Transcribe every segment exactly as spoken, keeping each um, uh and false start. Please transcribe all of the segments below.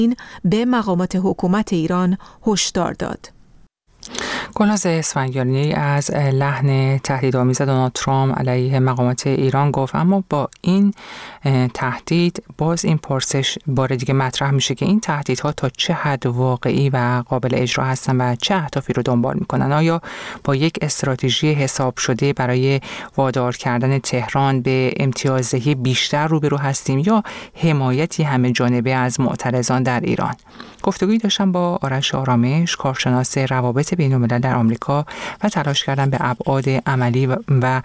این به مقامات حکومت ایران هشدار داد. گلناز اسفندیاری از لحن تهدیدآمیز دونالد ترامپ علیه مقامات ایران گفت، اما با این تهدید باز این پرسش بار دیگه مطرح میشه که این تهدیدها تا چه حد واقعی و قابل اجرا هستن و چه اهدافی رو دنبال میکنن. آیا با یک استراتژی حساب شده برای وادار کردن تهران به امتیازدهی بیشتر روبرو هستیم یا حمایتی همه جانبه از معترضان در ایران؟ گفتگویی داشتم با آرش آرامش، کارشناس روابط بین‌الملل در آمریکا و تلاش کردم به ابعاد عملی و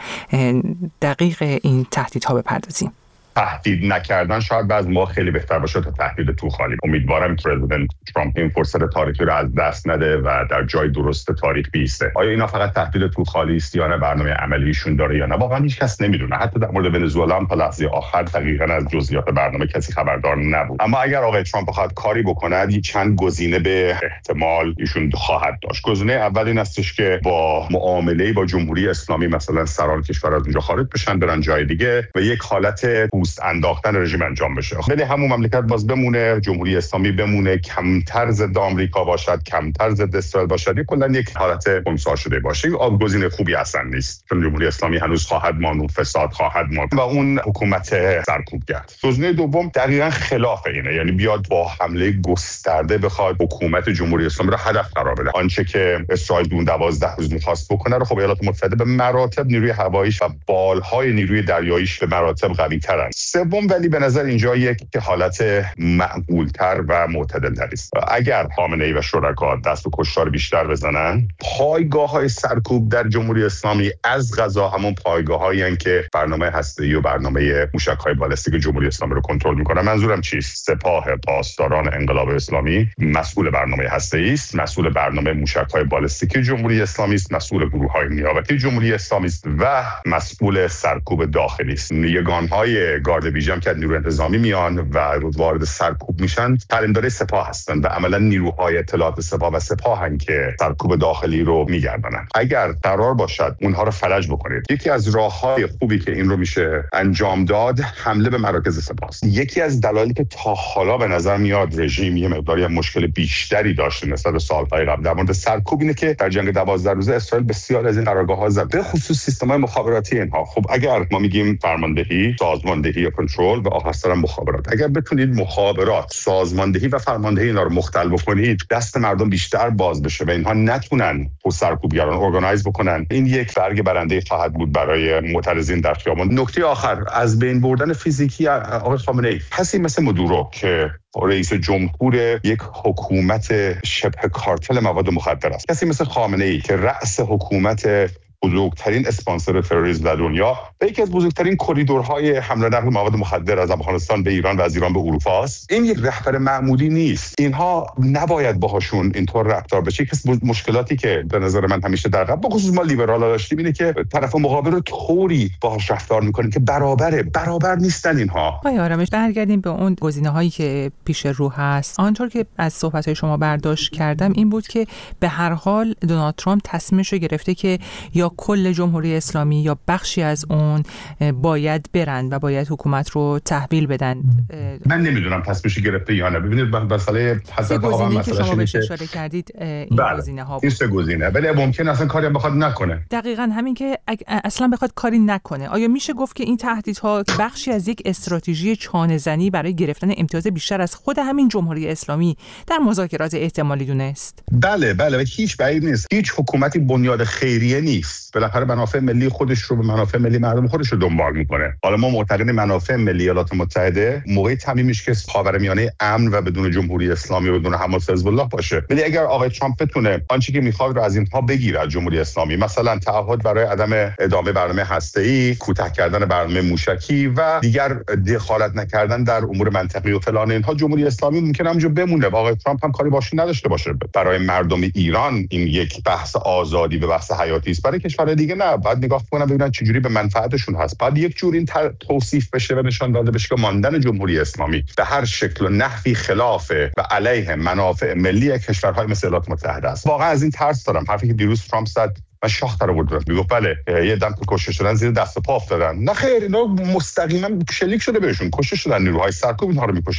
دقیق این تهدیدها بپردازیم. تهدید نکردن شاید بعض ما خیلی بهتر باشه تا تهدید تو خالی. امیدوارم که پرزیدنت ترامپ این فرصت تاریخی رو از دست نده و در جای درست تاریخ بیسته. آیا اینا فقط تهدید تو خالی است یا نه برنامه عملیشون داره یا نه؟ واقعا هیچ کس نمیدونه. حتی در مورد ونزوئلا هم تا لحظه آخر دقیقاً از جزئیات برنامه کسی خبردار نبود. اما اگر آقای ترامپ بخواد کاری بکنه، یه چند گزینه به احتمال ایشون خواهد داشت. گزینه اول این استش که با معامله با جمهوری اسلامی مثلا سران کشور از اونجا خارج بشن، برن جای دیگه و یک حالت انداختن رژیم انجام بشه. ولی همون مملکت باز بمونه، جمهوری اسلامی بمونه، کمتر ضد آمریکا باشد، کمتر ضد اسرائیل باشد، کلا یک حالت خنثی شده باشه. این گزینه خوبی اصلا نیست، چون جمهوری اسلامی هنوز خواهد ماند، فساد خواهد ماند و اون حکومت سرکوبگر. گزینه دوم دقیقاً خلاف اینه، یعنی بیاد با حمله گسترده بخواد حکومت جمهوری اسلامی رو هدف قرار بده. آنچه که اسرائیل دون دوازده روز می‌خواست بکنه رو خب ایالات متحده به مراتب نیروی هواییش و بالهای نیروی دریاییش به مراتب قوی‌ترن. سوم ولی به نظر اینجا یک که حالت معقول‌تر و معتدل‌تر است. اگر خامنه‌ای و شرکا دست به کشتار بیشتر بزنن، پایگاه‌های سرکوب در جمهوری اسلامی از قضا همون پایگاه‌هایی هستند که برنامه هسته‌ای و برنامه موشک‌های بالستیک جمهوری اسلامی رو کنترل می‌کنن. منظورم چیست؟ سپاه پاسداران انقلاب اسلامی مسئول برنامه هسته‌ای است، مسئول برنامه موشک‌های بالستیک جمهوری اسلامی است، مسئول گروه‌های نیابتی جمهوری اسلامی است و مسئول سرکوب داخلی است. یگان‌های گارد ویژه که نیروی انتظامی میان و وارد سرکوب میشن، تعلیم‌دار سپاه هستن و عملا نیروهای اطلاعات سپاه و سپاهن که سرکوب داخلی رو میگردنن. اگر قرار باشد اونها رو فلج بکنید، یکی از راه‌های خوبی که این رو میشه انجام داد حمله به مراکز سپاه است. یکی از دلایلی که تا حالا به نظر میاد رژیم یه مقداری مشکل بیشتری داشته نسبت به سال‌های قبل در مورد سرکوب اینه که در جنگ دوازده روزه اسرائیل بسیار از این قرارگاه‌ها زد، به خصوص سیستم‌های مخابراتی اینها. خب اگر ما میگیم فرماندهی، سازماندهی یا کنترل و آخرسر مخابرات، اگر بتونید مخابرات، سازماندهی و فرماندهی اینا رو مختل بکنید، دست مردم بیشتر باز بشه و اینها نتونن سرکوبگران ارگانایز بکنن، این یک برگ برنده خواهد بود برای معترضین در خیابان. نکته آخر، از بین بردن فیزیکی آقای خامنه‌ای، کسی مثل مدورو که رئیس جمهور یک حکومت شبه کارتل مواد مخدر است، کسی مثل خامنه‌ای که رأس حکومت بزرگترین اسپانسر تروریسم در دنیا و یکی از بزرگترین کریدورهای حمل و نقل مواد مخدر از افغانستان به ایران و از ایران به اروپا است، این یک رهبر معمولی نیست. اینها نباید باهاشون اینطور رفتار بشه. یکی از مشکلاتی که به نظر من همیشه در قبل بخصوص ما لیبرالا داشتیم اینه که طرف مقابل رو طوری باهاش رفتار میکنیم که برابره برابر نیستن اینها. آقای آرامش، برگردیم به اون گزینه‌هایی که پیش رو هست. آنطور که از صحبت‌های شما برداشت کردم این بود که به هر حال دونالد ترامپ تصمیمش رو گرفته که یا کل جمهوری اسلامی یا بخشی از اون باید برن و باید حکومت رو تحویل بدن. من نمیدونم تصمیمش گرفته یا نه. ببینید مسئله حضرت آقا مسئله شما بهش اشاره کردید این بله. گزینه ها بود. این سه گزینه، ولی ممکن اصلا کاری بخواد نکنه. دقیقاً همین که اصلا بخواد کاری نکنه. آیا میشه گفت که این تهدیدها بخشی از یک استراتژی چانه‌زنی برای گرفتن امتیاز بیشتر از خود همین جمهوری اسلامی در مذاکرات احتمالی دونست؟ بله بله، و هیچ بعید نیست. هیچ حکومتی بنیاد خیریه نیست. بالاخره منافع ملی خودش رو به منافع ملی مردم خودش رو دنبال میکنه. حالا ما معتقدیم منافع ملی ایالات متحده موقعی تامینش که خاورمیانه امن و بدون جمهوری اسلامی و بدون حماس حزب الله باشه. ولی اگر آقای ترامپ بتونه آنچه که میخواد رو از اینها بگیره از جمهوری اسلامی، مثلا تعهد برای عدم ادامه برنامه هسته‌ای، کوتاه کردن برنامه موشکی و دیگر دخالت نکردن در امور منطقی و فلان اینها، جمهوری اسلامی ممکن همونجا بمونه و آقای ترامپ هم کاری باش نداشته باشه. برای مردم ایران این یک بحث آزادی به بحث حیاتی است، برای کشور دیگه نه. بعد نگاه کنن ببینن چجوری به منفعتشون هست. بعد یک جور این توصیف بشه و نشان داده بشه که ماندن جمهوری اسلامی به هر شکل و نحوی خلاف و علیه منافع ملی کشورهای مثل ایالات متحده است. واقعا از این ترس دارم. حرفی که دیروز ترامپ زد و شاخ در آورد، میگفت بله یه دم کشته شدن زیر دست و پا افتادن. نه خیر، اینا مستقیما شلیک شده بهشون، کشته شدن، نیروهای سرکوب اینها رو میکشن.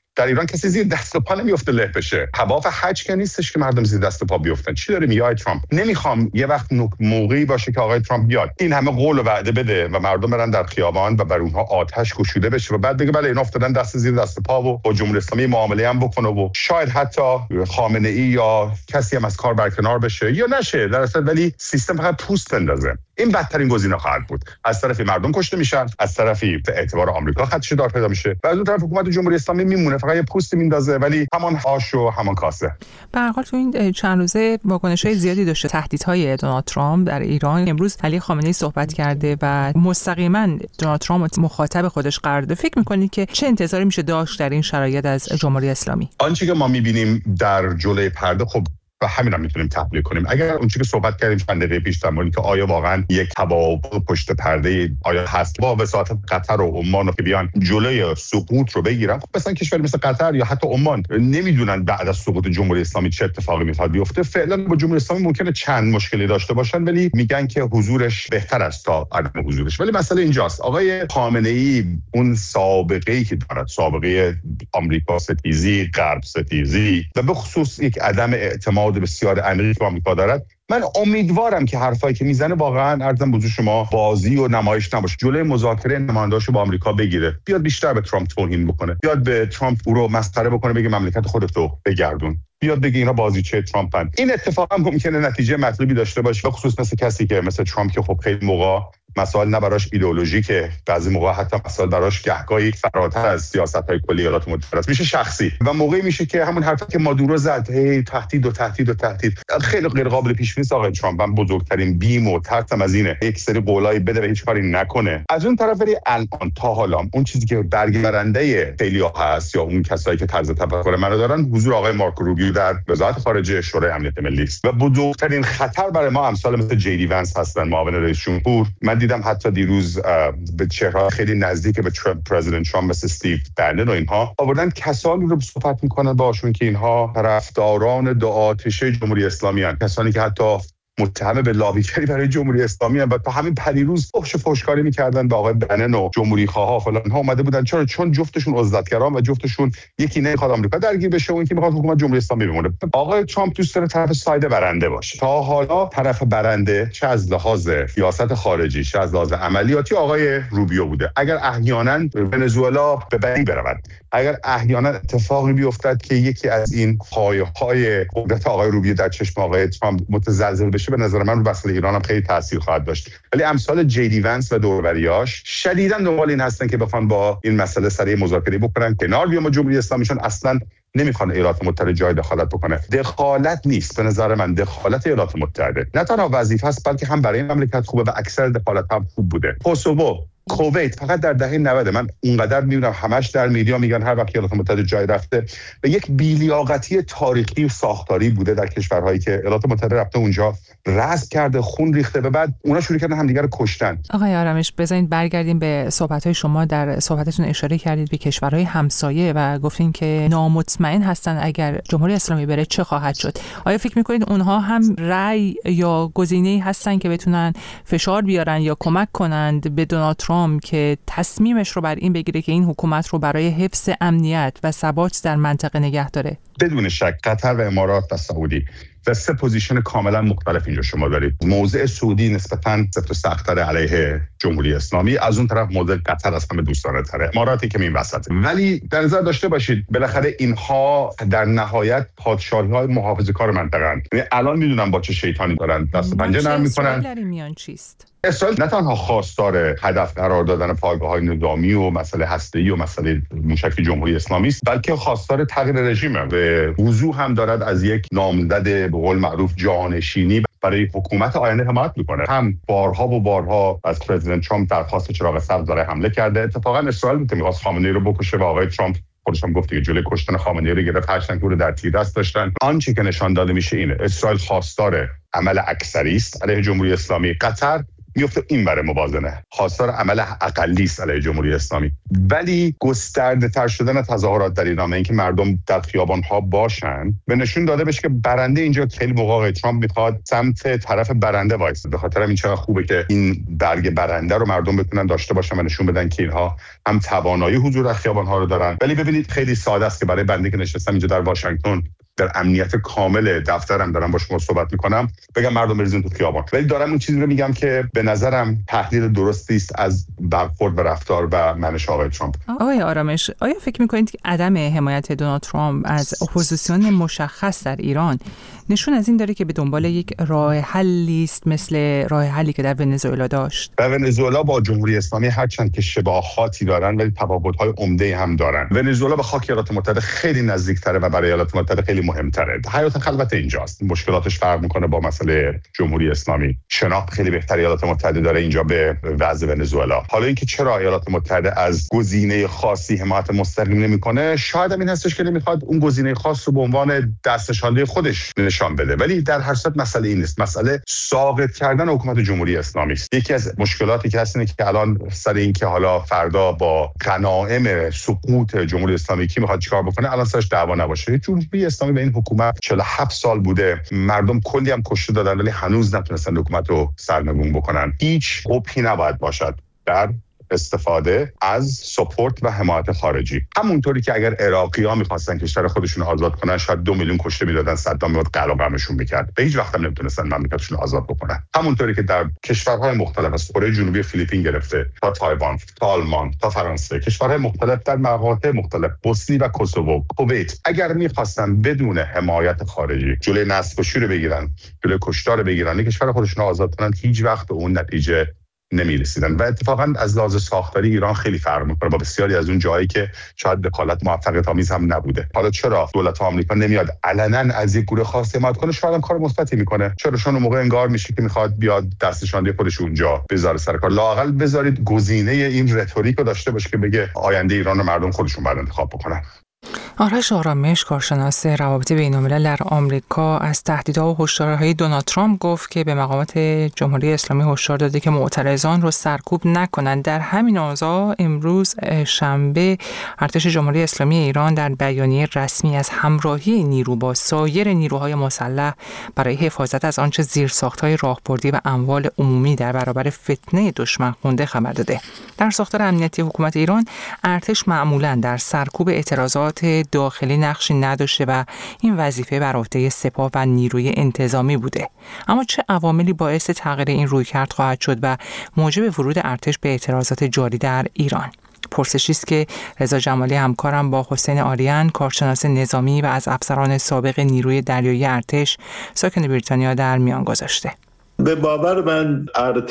در ایران کسی زیر دست و پا نمیفته له بشه. طواف حج که نیستش که مردم زیر دست و پا بیفتن. چی داره میگه آقای ترامپ؟ نمیخوام یه وقت موقعی باشه که آقای ترامپ بیاد این همه قول و وعده بده و مردم برن در خیابان و بر اونها آتش گشوده بشه و بعد بگه بله اینا افتادن دست زیر دست و پا و با جمهوری اسلامی معامله هم بکنه و شاید حتی خامنه ای یا کسی هم از کار برکنار بشه یا نشه در اصل، ولی سیستم فقط پوست بندازه. این بدترین گزینه خواهد بود. از طرفی مردم کشته میشن، از طرفی اعتبار آمریکا خدشه دار پیدا میشه و از اون طرف حکومت جمهوری اسلامی میمونه فقط یه پوست میندازه ولی همان آش و همان کاسه. به هر حال تو این چند روزه واکنش‌های زیادی داشته تهدیدهای دونالد ترامپ در ایران. امروز علی خامنه‌ای صحبت کرده و مستقیما دونالد ترامپ مخاطب خودش قرار داده. فکر می‌کنید که چه انتظاری میشه داشت در این شرایط از جمهوری اسلامی؟ آنچه که ما می‌بینیم در جلوی پرده خب و همین هم میتونیم تحلیل کنیم. اگر اون چیزی که صحبت کردیم چند دقیقه پیش در مورد که آیا واقعا یک توافق پشت پرده آیا هست با وساطت قطر و عمان رو که بیان جلوی سقوط رو بگیرن، خب مثلا کشور مثل قطر یا حتی عمان نمیدونن بعد از سقوط جمهوری اسلامی چه اتفاقی میخواد بیفته. فعلا با جمهوری اسلامی ممکنه چند مشکلی داشته باشن ولی میگن که حضورش بهتر است تا عدم حضورش. ولی مسئله اینجاست آقای خامنه‌ای اون سابقه‌ای که دارد، سابقه آمریکا ستیزی، غرب ستیزی و به خصوص یک عدم اعتماد بسیار عمیقی که آمریکا دارد، من امیدوارم که حرفایی که میزنه واقعا عرضم بزرگ شما بازی و نمایش نباشه، جلوی مذاکره نماینده‌اشو با آمریکا بگیره، بیاد بیشتر به ترامپ توهین بکنه، بیاد به ترامپ او رو مسخره بکنه، بگه مملکت خودتو بگردون، بیاد بگه اینا بازیچه ترامپن. این اتفاقا ممکنه نتیجه مطلوبی داشته باشه، به خصوص مثل کسی که مثل ترامپ که خب خیلی موقع مسائل نه براش ایدئولوژیکه، بعضی موقع حتی مسائل براش گهگاهی فراتر از سیاست‌های کلی ایالات متحده است، میشه شخصی و موقعی میشه که همون حرفی که مادورو زد، هی تهدید و تهدید و تهدید، خیلی غیر قابل پیش بینی است. آقای ترامپ من بزرگترین بیم و ترسم از اینه یک سری قولای بده و هیچ کاری نکنه. از اون طرف ولی الان تا حالا اون چیزی که برگردنده خیلی‌ها هست یا اون کسایی که طرز تفکر منو دارن، حضور آقای مارکو روبیو در وزارت خارجه شورای امنیت ملی است و بزرگترین خطر برای ما امثال مثل جی دی ونس هستن، معاون رئیس جمهور. من دیدم حتی دیروز به چهره خیلی نزدیک به پرزیدنت ترامپ مثل استیو بنن و اینها آوردن کسانی رو صحبت میکنن باشون که اینها طرفداران دو آتشه جمهوری اسلامی هستند، کسانی که حتی متهم به لابیگری برای جمهوری اسلامی هستند و تا همین پریروز فحش و فحشکاری میکردن به آقای بنن و جمهوری خواها فلان ها اومده بودن. چرا؟ چون جفتشون عزلتگران و جفتشون یکی نمیخواد آمریکا درگیر بشه و یکی میخواد حکومت جمهوری اسلامی بمونه. آقای ترامپ دوست داره طرف ساید برنده باشه. تا حالا طرف برنده چه از لحاظ سیاست خارجی چه از لحاظ عملیاتی آقای روبیو بوده. اگر احیانا ونزوئلا به بدی برود، اگر احیانا اتفاقی بیفتد که یکی از این پایه‌های قدرت آقای روبیو در چشم آقای ترامپ متزلزل بشه، به نظر من رو مسئله ایران هم خیلی تاثیر خواهد داشت. ولی امثال جی دی ونس و دوروریاش شدیداً دنبال این هستن که بخوان با این مسئله سریع مذاکره بکنن، کنار بیان با جمهوری اسلامی، چون اصلا نمیخوان ایالات متحده جای دخالت بکنه. دخالت نیست به نظر من، دخالت ایالات متحده نه تنها وظیفه است بلکه هم برای این مملکت خوبه و اکثر دخالت هم خوب بوده. کوسوو، کویت فقط در دهه نود من اونقدر میبینم همش در میدیا میگن هر وقت ایالات متحده جای رفته و یک بی‌لیاقتی تاریخی و ساختاری بوده در کشورهایی که ایالات متحده رفته اونجا رأس کرده، خون ریخته و بعد اونا شروع کردن همدیگه رو کشتن. آقای آرامش بزنید برگردیم به صحبت‌های شما. در صحبتتون اشاره کردید به کشورهای همسایه و گفتین که نامطمئن هستن اگر جمهوری اسلامی بره چه خواهد شد. آیا فکر می‌کنید اونها هم رأی یا گزینه‌ای هستن که بتونن فشار بیارن یا کمک کنند به دونالد ترامپ که تصمیمش رو بر این بگیره که این حکومت رو برای حفظ امنیت و ثبات در منطقه نگه داره؟ بدون شک قطر و امارات و سعودی و سه پوزیشن کاملا مختلف اینجا شما دارید. موضع سعودی نسبتاً سفت و سخت‌تر علیه جمهوری اسلامی، از اون طرف موضع قطر از همه دوستانه‌تره، اماراتی که این وسطه. ولی در نظر داشته باشید بالاخره اینها در نهایت پادشاهی‌های محافظه‌کار منطقه‌اند. یعنی الان میدونن با چه شیطانی دارن دست پنجه نرم می‌کنن. در میان چیست؟ اسرائیل نه تنها خواستار هدف قرار دادن پایگاه‌های نظامی و مسئله هسته‌ای و مسئله موشک جمهوری اسلامی است، بلکه خواستار تغییر رژیم به وضوح هم دارد از یک نامزد به قول معروف جانشینی برای حکومت آینده حمایت میکنه. هم بارها و بارها از پرزیدنت ترامپ درخواست چراغ سبز برای حمله کرده. اتفاقا اسرائیل بود که می‌خواست خامنه‌ای رو بکشه و آقای ترامپ خودش هم گفت که جلوی کشتن خامنه‌ای رو گرفت، هرچند که رو در تیر دست داشتن. آنچه که نشان داده میشه اینه اسرائیل خواستار عمل اکثری است علیه جمهوری اسلامی. قطر میفته این برای موازنه. خواستار عمل اقلی است علیه جمهوری اسلامی. ولی گسترده تر شدن تظاهرات در ایران، اینکه مردم در خیابان ها باشن، به نشون داده بشه که برنده اینجا خیلی موقع ترامپ میخواد سمت طرف برنده وایسه. به خاطر همین چقدر خوبه که این برگ برنده رو مردم بتونن داشته باشن و نشون بدن که اینها هم توانایی حضور در خیابان ها رو دارن. ولی ببینید خیلی ساده است که برای بنده که نشستم اینجا در واشنگتن در امنیت کامل دفترم دارم با شما صحبت میکنم بگم مردم بریزین تو خیابان، ولی دارم اون چیزی رو میگم که به نظرم تحلیل درستی است از برخورد و رفتار و منش آقای ترامپ. آقای آرامش، آیا فکر میکنید که عدم حمایت دونالد ترامپ از اپوزیسیون مشخص در ایران نشون از این داره که به دنبال یک راه حلی است مثل راه حلی که در ونزوئلا داشت؟ در ونزوئلا با جمهوری اسلامی هرچند که شباهاتی دارن ولی تفاوت‌های عمده هم دارن. ونزوئلا به خاک ایالات متحده خیلی نزدیک‌تره و برای ایالات متحده خیلی مهم‌تره. حیات خلوت اینجاست. مشکلاتش فرق می‌کنه با مسئله جمهوری اسلامی. شناخت خیلی بهتری ایالات متحده داره اینجا به وضع ونزوئلا. حالا اینکه چرا ایالات متحده از گزینه خاصی حمایت مستقیم نمی‌کنه، شاید این هستش که نمی‌خواد اون گزینه خاص رو به عنوان دستنشانده خودش نشان بده. ولی در هر صورت مسئله این نیست. مسئله ساقط کردن حکومت جمهوری اسلامی است. یکی از مشکلاتی که هست اینه که الان سر این که حالا فردا با غنایم سقوط جمهوری اسلامی کی میخواد چیکار بکنه، الان سرش دعوا نباشه. جمهوری اسلامی به این حکومت چهل و هفت سال بوده، مردم کلی هم کشته دادن ولی هنوز نتونستن حکومت رو سرنگون بکنن. هیچ قبحی نباید باشد در استفاده از سپورت و حمایت خارجی. همونطوری که اگر عراقی‌ها می‌خواستن کشور خودشون رو آزاد کنن شاید دو میلیون کشته می‌دادن، صدام میاد قلقمشون می‌کرد. به هیچ وقت هم نمی‌تونستن مملکتشون رو آزاد بکنن. همونطوری که در کشورهای مختلف از کره جنوبی فیلیپین گرفته تا تایوان تا آلمان تا فرانسه، کشورهای مختلف در مقاطع مختلف، بوسنی و کوسوو، کویت، اگر می‌خواستن بدون حمایت خارجی جلوی نسل‌کشی رو بگیرن، جلوی کشتار رو بگیرن، کشور خودشون رو آزاد کنن، هیچ وقت به اون نتیجه نمی‌رسیدن. و اتفاقا از لحاظ ساختاری ایران خیلی فرق می‌کنه با بسیاری از اون جایی که شاید دخالت موفقیت‌آمیز هم نبوده. حالا چرا دولت آمریکا نمیاد علنا از یک گروه خاص حمایت کنه؟ شاید هم کار مثبتی میکنه. چرا؟ چون اون موقع انگار میشه که میخواد بیاد دستشانده خودش اونجا بذاره سر کار. لااقل بذارید گزینه این رتوریک رو داشته باشه که بگه آینده ایران رو مردم خودشون بعد انتخاب بکنن. آرش آرامش، کارشناس روابط بین‌الملل در آمریکا، از تهدیدها و هشدارهای دونالد ترامپ گفت که به مقامات جمهوری اسلامی هشدار داده که معترضان رو سرکوب نکنند. در همین اوضاع امروز شنبه ارتش جمهوری اسلامی ایران در بیانیه رسمی از همراهی نیرو با سایر نیروهای مسلح برای حفاظت از آنچه زیرساخت‌های راهبردی و اموال عمومی در برابر فتنه دشمن خونده خبر داده. در ساختار امنیتی حکومت ایران ارتش معمولاً در سرکوب اعتراضات داخلی نقشی نداشته و این وظیفه بر عهده سپاه و نیروی انتظامی بوده. اما چه عواملی باعث تغییر این رویکرد خواهد شد و موجب ورود ارتش به اعتراضات جاری در ایران؟ پرسشی است که رضا جمالی همکارم با حسین آریان، کارشناس نظامی و از افسران سابق نیروی دریایی ارتش ساکن بریتانیا در میان گذاشته. به باور من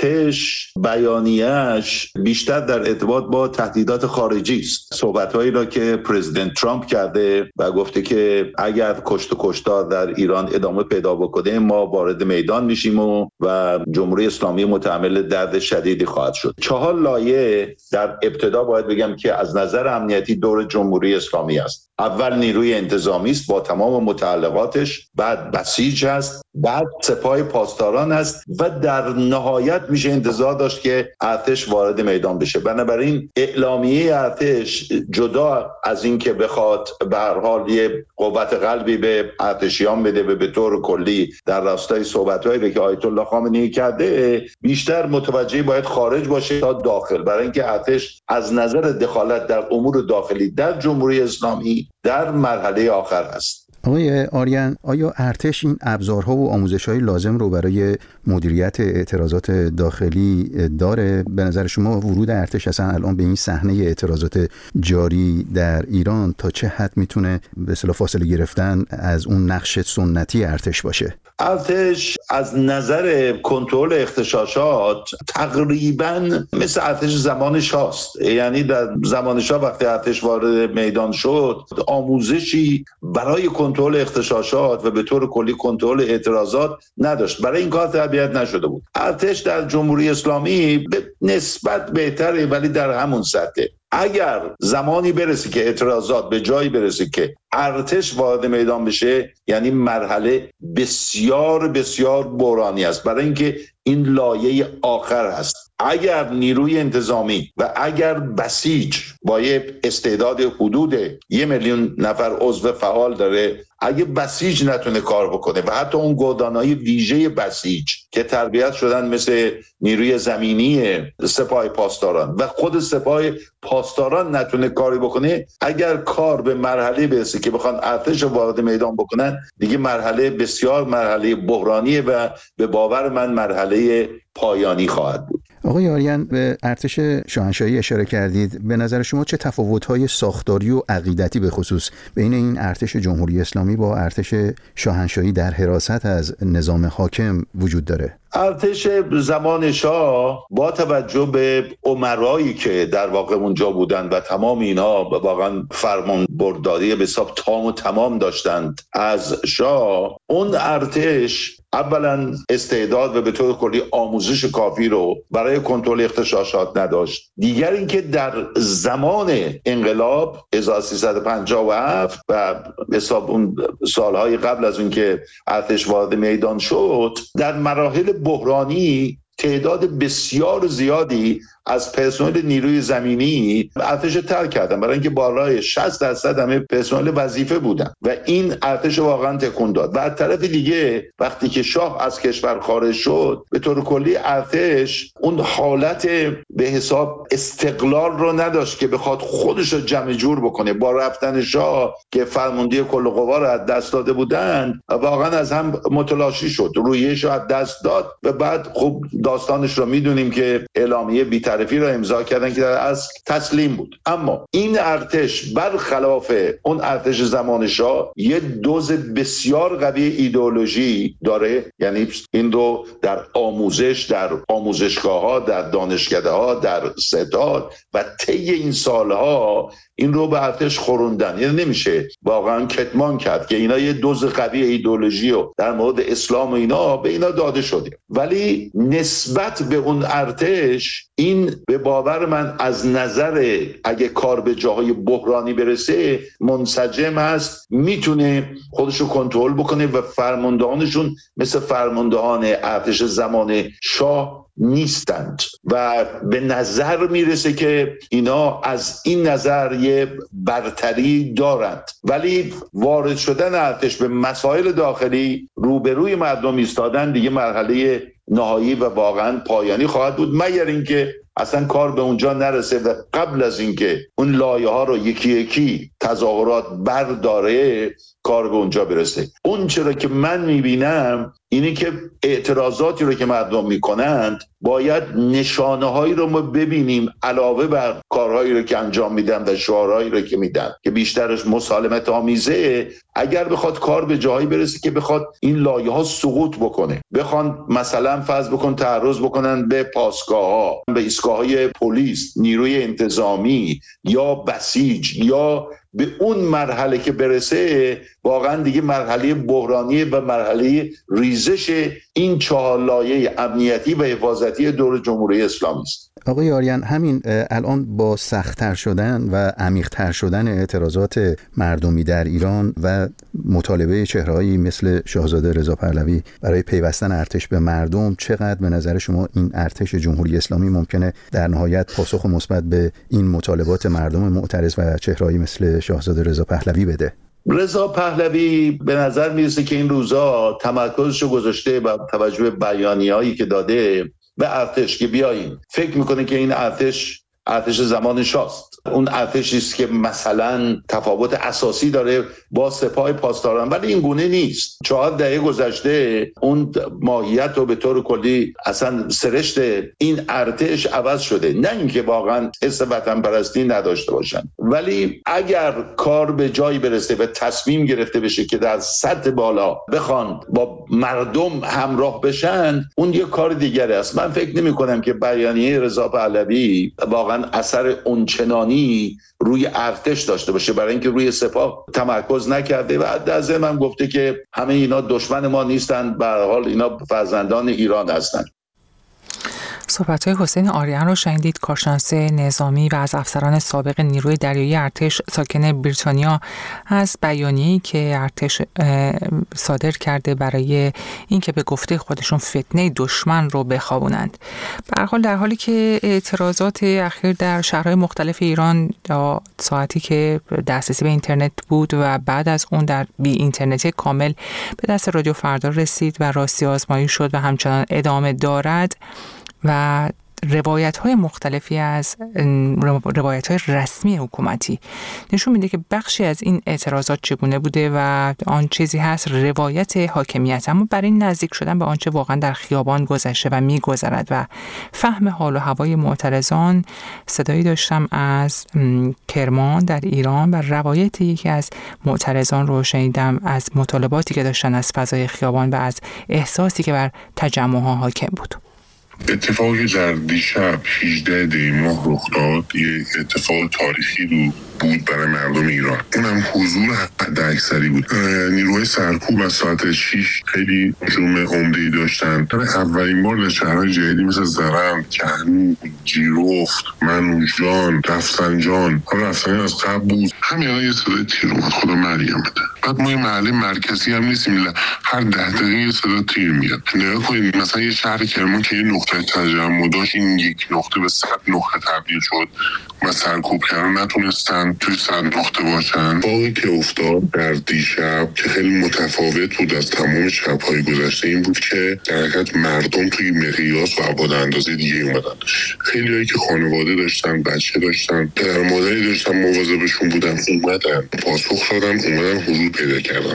ارتش بیانیه‌اش بیشتر در ارتباط با تهدیدات خارجی است. صحبت‌هایی را که پرزیدنت ترامپ کرده و گفته که اگر کشت و کشتار در ایران ادامه پیدا بکنه ما وارد میدان میشیم و و جمهوری اسلامی متحمل درد شدیدی خواهد شد. چهار لایه در ابتدا باید بگم که از نظر امنیتی دور جمهوری اسلامی است. اول نیروی انتظامی است با تمام متعلقاتش، بعد بسیج است، بعد سپاه پاسداران است و در نهایت میشه انتظار داشت که ارتش وارد میدان بشه. بنابراین اعلامیه ارتش جدا از این که بخواد به هر حال یه قوت قلبی به ارتشیان بده و به طور کلی در راستای صحبت‌هایی که آیت الله خامنه‌ای کرده، بیشتر متوجه باید خارج باشه تا داخل، برای اینکه ارتش از نظر دخالت در امور داخلی در جمهوری اسلامی در مرحله آخر است. آقای آریان، آیا ارتش این ابزارها و آموزش‌های لازم رو برای مدیریت اعتراضات داخلی داره؟ به نظر شما ورود ارتش اصلا الان به این صحنه اعتراضات جاری در ایران تا چه حد میتونه به اصطلاح فاصله گرفتن از اون نقش سنتی ارتش باشه؟ ارتش از نظر کنترل اغتشاشات تقریباً مثل ارتش زمان شاست. یعنی در زمان شاه وقتی ارتش وارد میدان شد آموزشی برای کنترل اغتشاشات و به طور کلی کنترل اعتراضات نداشت، برای این کار تربیت نشده بود. ارتش در جمهوری اسلامی به نسبت بهتره ولی در همون سطحه. اگر زمانی برسه که اعتراضات به جایی برسه که ارتش وارد میدان بشه، یعنی مرحله بسیار بسیار بحرانی است، برای اینکه این لایه آخر است. اگر نیروی انتظامی و اگر بسیج با یه استعداد حدود یه میلیون نفر عضو فعال داره، اگه بسیج نتونه کار بکنه و حتی اون گودانای ویژه بسیج که تربیت شدن مثل نیروی زمینی سپاه پاسداران و خود سپاه پاسداران نتونه کاری بکنه، اگر کار به مرحله برسه که بخوان ارتش وارد میدان بکنن، دیگه مرحله بسیار مرحله بحرانیه و به باور من مرحله پایانی خواهد بود. آقای آریان، به ارتش شاهنشاهی اشاره کردید. به نظر شما چه تفاوت‌های ساختاری و عقیدتی به خصوص بین این ارتش جمهوری اسلامی با ارتش شاهنشاهی در حراست از نظام حاکم وجود داره؟ ارتش زمان شاه با توجه به امرایی که در واقع اونجا بودن و تمام اینا واقعا فرمان برداری به حساب تام و تمام داشتند از شاه، اون ارتش اولا استعداد و به طور کلی آموزش کافی رو برای کنترل اغتشاشات نداشت. دیگر اینکه در زمان انقلاب هزار و سیصد و پنجاه و هفت و به حساب اون سالهای قبل از اون که ارتش وارد میدان شد، در مراحل بحرانی تعداد بسیار زیادی از پرسنل نیروی زمینی ارتش ترک کردن، برای اینکه بالای شصت درصد همه پرسنل وظیفه بودن و این ارتش واقعا تکون داد. و از طرف دیگه وقتی که شاه از کشور خارج شد، به طور کلی ارتش اون حالت به حساب استقلال رو نداشت که بخواد خودش رو جمع جور بکنه. با رفتن شاه که فرماندهی کل قوا رو از دست داده بودن، واقعا از هم متلاشی شد، رویش رو از دست داد و بعد خب داستانش رو میدونیم که اعلامیه بی‌طرفی رو امضا کردن که در اصل تسلیم بود. اما این ارتش برخلاف اون ارتش زمان شاه یه دوز بسیار قوی ایدئولوژی داره، یعنی این رو در آموزش، در آموزشگاه‌ها، در دانشکده‌ها، در ستاد و طی این سالها این رو به ارتش خوروندن. یعنی نمیشه واقعا کتمان کرد که اینا یه دوز قوی ایدئولوژی رو در مورد اسلام و اینا به اینا داده شده، ولی نسبت به اون ارتش این به باور من از نظر اگه کار به جاهای بحرانی برسه منسجم است، میتونه خودشو کنترل بکنه و فرماندهانشون مثل فرماندهان ارتش زمان شاه نیستند و به نظر میرسه که اینا از این نظر یه برتری دارند. ولی وارد شدن ارتش به مسائل داخلی، روبروی مردم ایستادن، دیگه مرحله نهایی و واقعا پایانی خواهد بود، مگر اینکه اصلا کار به اونجا نرسه و قبل از اینکه اون لایه ها رو یکی یکی تظاهرات برداره کار به اونجا برسه. اون چرا که من میبینم اینی که اعتراضاتی رو که مردم میکنند باید نشانه هایی رو ما ببینیم علاوه بر کارهایی رو که انجام میدن و شعارهایی رو که میدن که بیشترش مسالمت آمیزه. اگر بخواد کار به جایی برسه که بخواد این لایه ها سقوط بکنه، بخوان مثلا فرض بکن تعرض بکنن به پاسگاه ها، به ایستگاه های پلیس، نیروی انتظامی یا بسیج، یا به اون مرحله که برسه، واقعا دیگه مرحله بحرانی و مرحله ریزش این چهار لایه امنیتی و حفاظتی دور جمهوری اسلامی است. آقای آریان، همین الان با سخت‌تر شدن و عمیق‌تر شدن اعتراضات مردمی در ایران و مطالبه چهره‌هایی مثل شاهزاده رضا پهلوی برای پیوستن ارتش به مردم، چقدر به نظر شما این ارتش جمهوری اسلامی ممکنه در نهایت پاسخ مثبت به این مطالبات مردم معترض و چهره‌هایی مثل شاهزاده رضا پهلوی بده؟ رضا پهلوی به نظر میرسه که این روزا تمرکزشو گذاشته با توجه به بیانیه‌هایی که داده به ارتش که بیاییم، فکر میکنه که این ارتش ارتش زمان شاست. اون ارتشی است که مثلا تفاوت اساسی داره با سپاه پاسداران، ولی این گونه نیست. چهار دهه گذشته اون ماهیت رو به طور کلی اصلا سرشت این ارتش عوض شده. نه اینکه واقعا حس وطن پرستی نداشته باشن، ولی اگر کار به جایی برسه و تصمیم گرفته بشه که در سطح بالا بخوان با مردم همراه بشن، اون یه کار دیگری است. من فکر نمی کنم که بیانیه رضا پهلوی واقعا اثر اونچنانی روی ارتش داشته باشه، برای اینکه روی سپاه تمرکز نکرده و در ضمن هم گفته که همه اینا دشمن ما نیستن، به هر حال اینا فرزندان ایران هستن. صحبت‌های حسین آریان رو شنیدید، کارشناس نظامی و از افسران سابق نیروی دریایی ارتش ساکن بریتانیا، از بیانیه‌ای که ارتش صادر کرده برای اینکه به گفته خودشون فتنه دشمن رو بخوابونند. به هر حال در حالی که اعتراضات اخیر در شهرهای مختلف ایران تا ساعتی که دسترسی به اینترنت بود و بعد از اون در بی اینترنتی کامل به دست رادیو فردا رسید و راستی آزمایی شد و همچنان ادامه دارد و روایت‌های مختلفی از روایت‌های رسمی حکومتی نشون میده که بخشی از این اعتراضات چگونه بوده و آن چیزی هست روایت حاکمیت، اما برای نزدیک شدن به آنچه واقعا در خیابان گذشته و میگذرد و فهم حال و هوای معترضان، صدایی داشتم از کرمان در ایران و روایت یکی از معترضان رو شنیدم از مطالباتی که داشتن از فضای خیابان و از احساسی که بر تجمع‌ها حاکم بود. اتفاقی در دیشب هجده دی ماه رخ داد یک اتفاق تاریخی رو بود برای مردم ایران. اونم حضور حداکثری بود. نیروهای سرکوب از ساعت شش خیلی هجوم عمده‌ای داشتن. اولین بار در شهرهای جدیدی مثل زرند، کهنو، جیرفت، منوچجان، رفسنجان، رفسنجان از قبل بود. همین یه صدای تیر اومد، خدا مریم بده. بعد ما یه محله مرکزی هم نیستیم، هر ده دقیقه یه صدا تیر میاد. نگاه کنید مثلا یه شهر کرمان که یه نقطه تجمع داشت، این یک نقطه به صد نقطه تبدیل شد و سرکوب کردن نتونستن توی صد نقطه باشن. باقی که افتاد در دیشب که خیلی متفاوت بود از تمام شب‌های گذشته این بود که در حقیقت مردم توی مقیاس و ابعاد اندازه دیگه اومدن. خیلی هایی که خانواده داشتن، بچه داشتن، پدر مادری داشتن، مواظبشون بودن، اومدن پاسخ دادن، اومدن حضور پیدا کردن.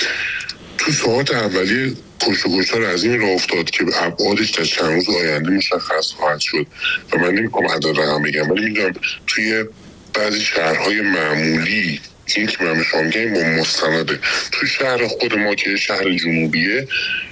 تو ساعات اولیه کشت و کشتار عظیمی راه افتاد که ابعادش در چند روز آینده مشخص خواهد شد و من نمی‌خوام عدد رقم بگم، ولی می‌دونم توی بعضی شهرهای معمولی این که من شما میگم با مستنده، توی شهر خود ما که شهر جنوبیه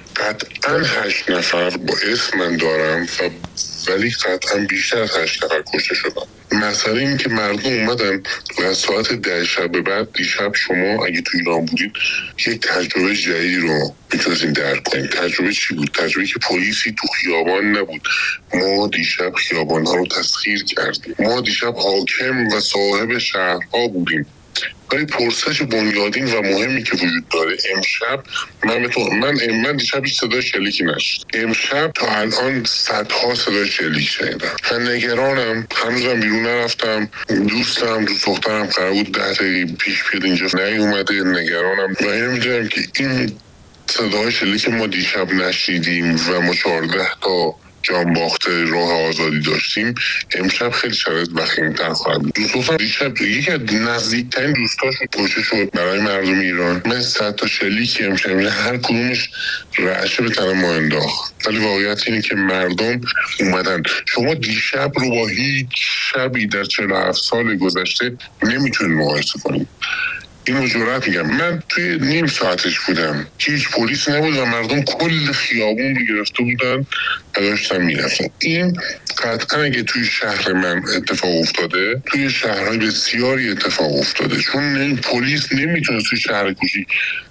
قطعا هشت نفر با اسم من دارم و ولی قطعا بیشتر از هشت نفر کشته شدن. مسئله این که مردم اومدن و از ساعت ده شب به بعد دیشب شما اگه تو ایران بودید یک تجربه جدیدی رو میتونستین درک کنید. تجربه چی بود؟ تجربه که پلیسی تو خیابان نبود. ما دیشب خیابان ها رو تسخیر کردیم. ما دیشب حاکم و صاحب شهرها بودیم. ولی پرسش بنیادین و مهمی که وجود داره امشب من تو من من دیشب هیچ صدای شلیکی نشد. امشب تا الان صدها صدای شلیک شنیدم. من نگرانم. هنوزم بیرون نرفتم. دوستم دوست دخترم قرار بود ده دقیقه پیش بیاد اینجا نیومده. نگرانم و اینو میدونم که این صدای شلیک ما دیشب نشیدیم و ما چهارده تا جان باخته راه آزادی داشتیم. امشب خیلی شرایط وخیم‌تر خواهد بود. دوستان دیشب یکی از نزدیکترین دوستاشون کشته شد برای مردم ایران. من صد تا شلیک امشب هر کدومش رعشه به تن ما انداخت. ولی واقعیت اینه که مردم اومدن. شما دیشب رو با هیچ شبی در چهل و هفت سال گذشته نمیتونید مقایسه کنید. اینو جرأت میگم. من توی نیم ساعتش بودم، هیچ پلیس نبود و مردم کل خیابون رو گرفته بودن و داشتن میرفتن. این قطعا اگه توی شهر من اتفاق افتاده، توی شهرهای بسیاری اتفاق افتاده، چون پلیس نمیتونه توی شهر کوچیک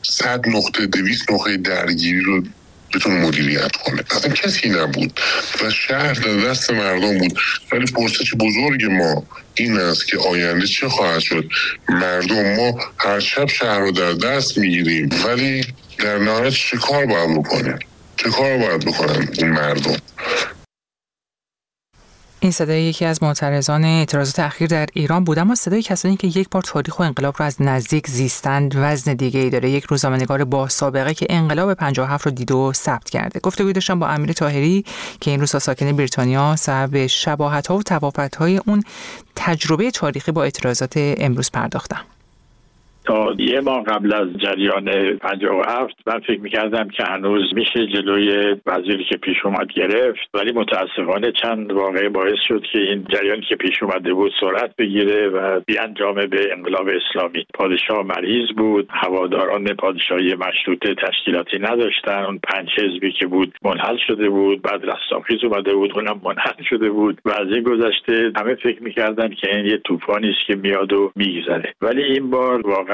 صد نقطه دویست نقطه درگیری رو بتونه مدیریت کنه. اصلا کسی نبود و شهر در دست مردم بود. ولی پرسش بزرگ ما این است که آینده چه خواهد شد. مردم ما هر شب شهر رو در دست میگیریم ولی در نهایت چه کار باید بکنیم؟ چه کار باید بکنن این مردم؟ این صدای یکی از معترضان اعتراضات اخیر در ایران بود، اما صدای کسانی که یک بار تاریخ و انقلاب رو از نزدیک زیستند وزن دیگه‌ای داره. یک روزنامه‌نگار با سابقه که انقلاب پنجاه و هفت رو دیده و ثبت کرده. گفتگوی داشتم با امیر طاهری که این روزها ساکن بریتانیا، به شباهت‌ها و تفاوت‌های اون تجربه تاریخی با اعتراضات امروز پرداختم. تا یه ماه قبل از جریان پنجاه و هفت من فکر میکردم که هنوز میشه جلوی وزیری که پیش اومد گرفت، ولی متاسفانه چند واقعه باعث شد که این جریانی که پیش اومده بود سرعت بگیره و بیانجامه به انقلاب اسلامی. پادشاه مریض بود، هواداران پادشاهی مشروطه تشکیلاتی نداشتن، اون پنج حزبی که بود منحل شده بود، بعد رستاخیز اومده بود اونم منحل شده بود و از این گذشته همه فکر میکردن که این یه طوفانی است که میاد و میگذره. ولی این بار واقعا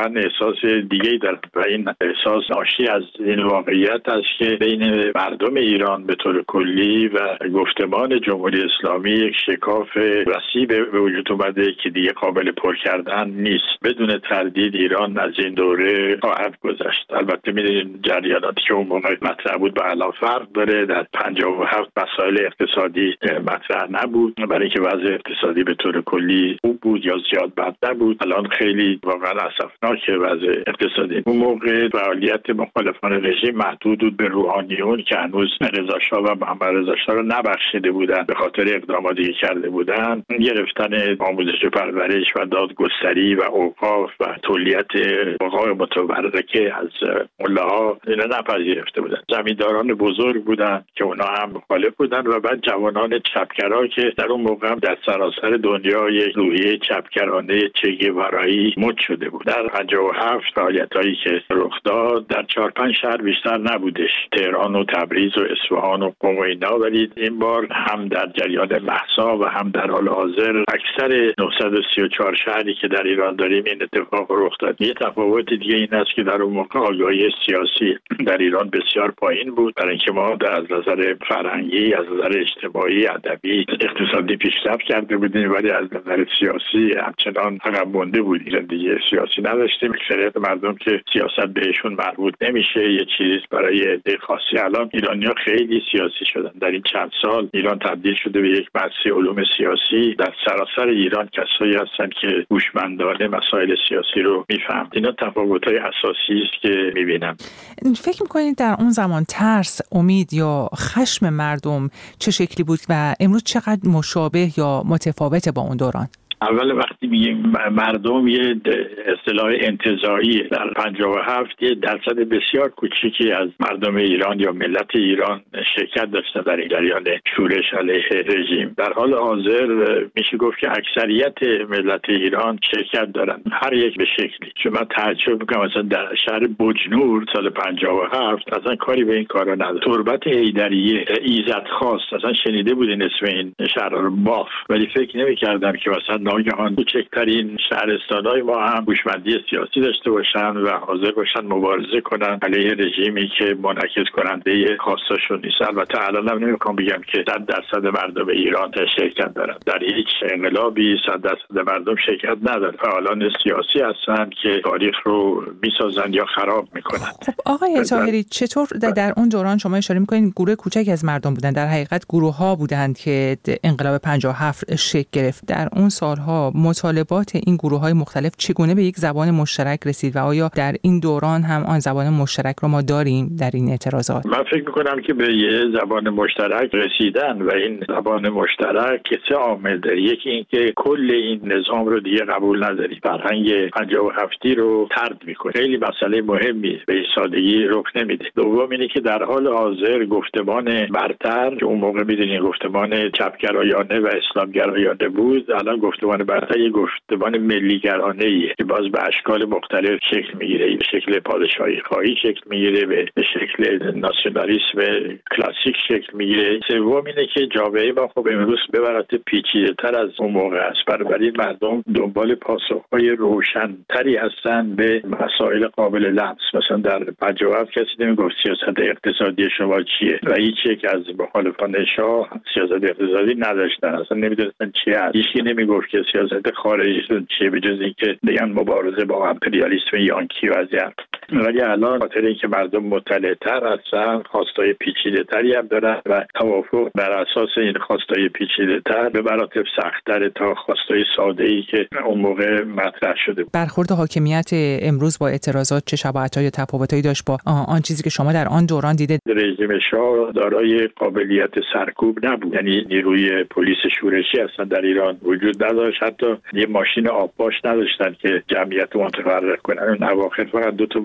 واقعا احساس دیگه‌ای دارم و این احساس ناشی از این واقعیت است که بین مردم ایران به طور کلی و گفتمان جمهوری اسلامی یک شکاف وسیع به وجود اومده که دیگه قابل پر کردن نیست. بدون تردید ایران از این دوره خواهد گذشت. البته می‌دونید جریاناتی که اون موقع مطرح بود با الان فرق داره. در پنجاه و هفت مسائل اقتصادی مطرح نبود برای اینکه وضع اقتصادی به طور کلی خوب بود یا زیاد بد نبود. الان خیلی واقعا اسفناکه وضع اقتصادی. اون موقع فعالیت مخالفان رژیم محدود بود به روحانیون که هنوز رضا شاه و محمد رضا شاه رو نبخشیده بودن به خاطر اقداماتی که کرده بودن. گرفتن آموزش و پرورش و دادگستری و اوقاف و تولیت حقوق متبرکه از ملاها اینا نپذیرفته بودن. زمینداران بزرگ بودن که اونا هم مخالف بودن و بعد جوانان چپگرا که در اون موقع هم در سراسر دنیا یک روحیه چپگرانه چه گوارایی مد شده بود. در پنجاه و هفت فعالیتایی که رخ داد در چهار پنج شهر بیشتر نبودش، تهران و تبریز و اصفهان و قم و اینا، ولی این بار هم در جریان مهسا و هم در حال حاضر اکثر نهصد و سی و چهار شهری که در ایران داریم این اتفاق رخ داد. یه تفاوت دیگه این است که در اون موقع آگاهی سیاسی در ایران بسیار پایین بود، برای اینکه ما در از نظر فرهنگی، از نظر اجتماعی، ادبی، اقتصادی پیشرفت کرده بودیم ولی از نظر سیاسی همچنان عقب مونده بودیم. زندگی سیاسی نداشتیم. اکثریت مردم که سیاست بهشون مربوط نمیشه یه چیز برای عده خاصی. الان ایرانی‌ها خیلی سیاسی شدن. در این چند سال ایران تبدیل شده به یک مرکز علوم سیاسی. در سراسر ایران کسایی هستن که هوشمندانه مسائل سیاسی رو میفهمن. اینا تفاوت‌های اساسی است که می‌بینم. فکر می‌کنید در اون زمان ترس، امید یا خشم مردم چه شکلی بود و امروز چقدر مشابه یا متفاوته با اون دوران؟ اول وقتی میگیم مردم یه اصطلاح انتزاعی، در پنجاه و هفت یه درصد بسیار کوچیکی از مردم ایران یا ملت ایران شرکت داشتن در این جریان شورش علیه رژیم. در حال حاضر میشه گفت که اکثریت ملت ایران شرکت دارن، هر یک به شکلی. چون من تعجب میکنم مثلا در شهر بجنور سال پنجاه و هفت اصلا کاری به این کارا نداره. تربت حیدریه، ایزد خواست، اصلا شنیده بودین اسم این شهر رو؟ باف. ولی فکر نمی‌کردم که مثلا ناگهان کوچکترین شهرستان‌های ما هم هوشمندی سیاسی داشته باشن و حاضر باشن مبارزه کنن علیه رژیمی که منعکس کننده خواستاشون نیست. البته الان هم نمی‌خوام بگم که صد درصد مردم ایران شرکت دارن. در هیچ انقلابی صد درصد مردم شرکت ندارن. فعالان سیاسی هستن که تاریخ رو میسازن یا خراب میکنن. خب آقای طاهری، چطور در اون دوران شما اشاره میکنید گروه کوچکی از مردم بودن، در حقیقت گروه‌ها بودند که انقلاب پنجاه و هفت شکل گرفت. در اون سالها مطالبات این گروه‌های مختلف چگونه به یک زبان مشترک رسید و آیا در این دوران هم آن زبان مشترک رو ما داریم در این اعتراضات؟ من فکر می‌کنم که به یه زبان مشترک رسیدن و این زبان مشترک که سه عامل داره. یکی این که کل این نظام رو دیگه قبول نداری، فرهنگ پنجاه و هفتی رو طرد می‌کنه. خیلی مسئله مهمی به این سادگی رخ نمیده. دوم اینه که در حال حاضر گفتمان برتر که اون موقع می‌دونید گفتمان چپگرایانه و اسلامگرایانه بود، الان گفتمان برتر یه گفتمان ملیگرانه‌ایه که باز به اشکال مختلف شکل میگیره. به شکل پادشاهی خواهی شکل میگیره، به شکل ناسیونالیسم کلاسیک شکل میگیره. سوم اینه که جامعه ما خب امروز به مراتب پیچیده‌تر از اون موقع است. بنابراین مردم دنبال پاسخ‌های روشن‌تری هستن به مسائل قابل لمس. مثلا در پنجاه و هفت کسی نمیگفت سیاست اقتصادی شما چیه و هیچ یک از مخالفان شاه سیاست اقتصادی نداشتن، اصلا نمیدونستن چیه. هیچ نمیگفت که سیاست خارجیتون چیه به جز اینکه بگن مبارزه با امپریالیسم یانکی و ازیان. ولی الان خاطر اینکه مردم مطلع‌تر هستن، خواستای پیچیده‌تری هم دارن و توافق بر اساس این خواستای پیچیده‌تر به مراتب سخت‌تر تا خواستای ساده‌ای که اون موقع مطرح شده. برخورد حاکمیت امروز با اعتراضات چه شباهت‌های تفاوتایی داشت با آن چیزی که شما در آن دوران دیده؟ رژیم شاه دارای قابلیت سرکوب نبود. یعنی نیروی پلیس شورشی اصلا در ایران وجود نداشت. حتی یه ماشین آبپاش نداشتن که جمعیت متفرق کنن. اون اواخر فقط دو تا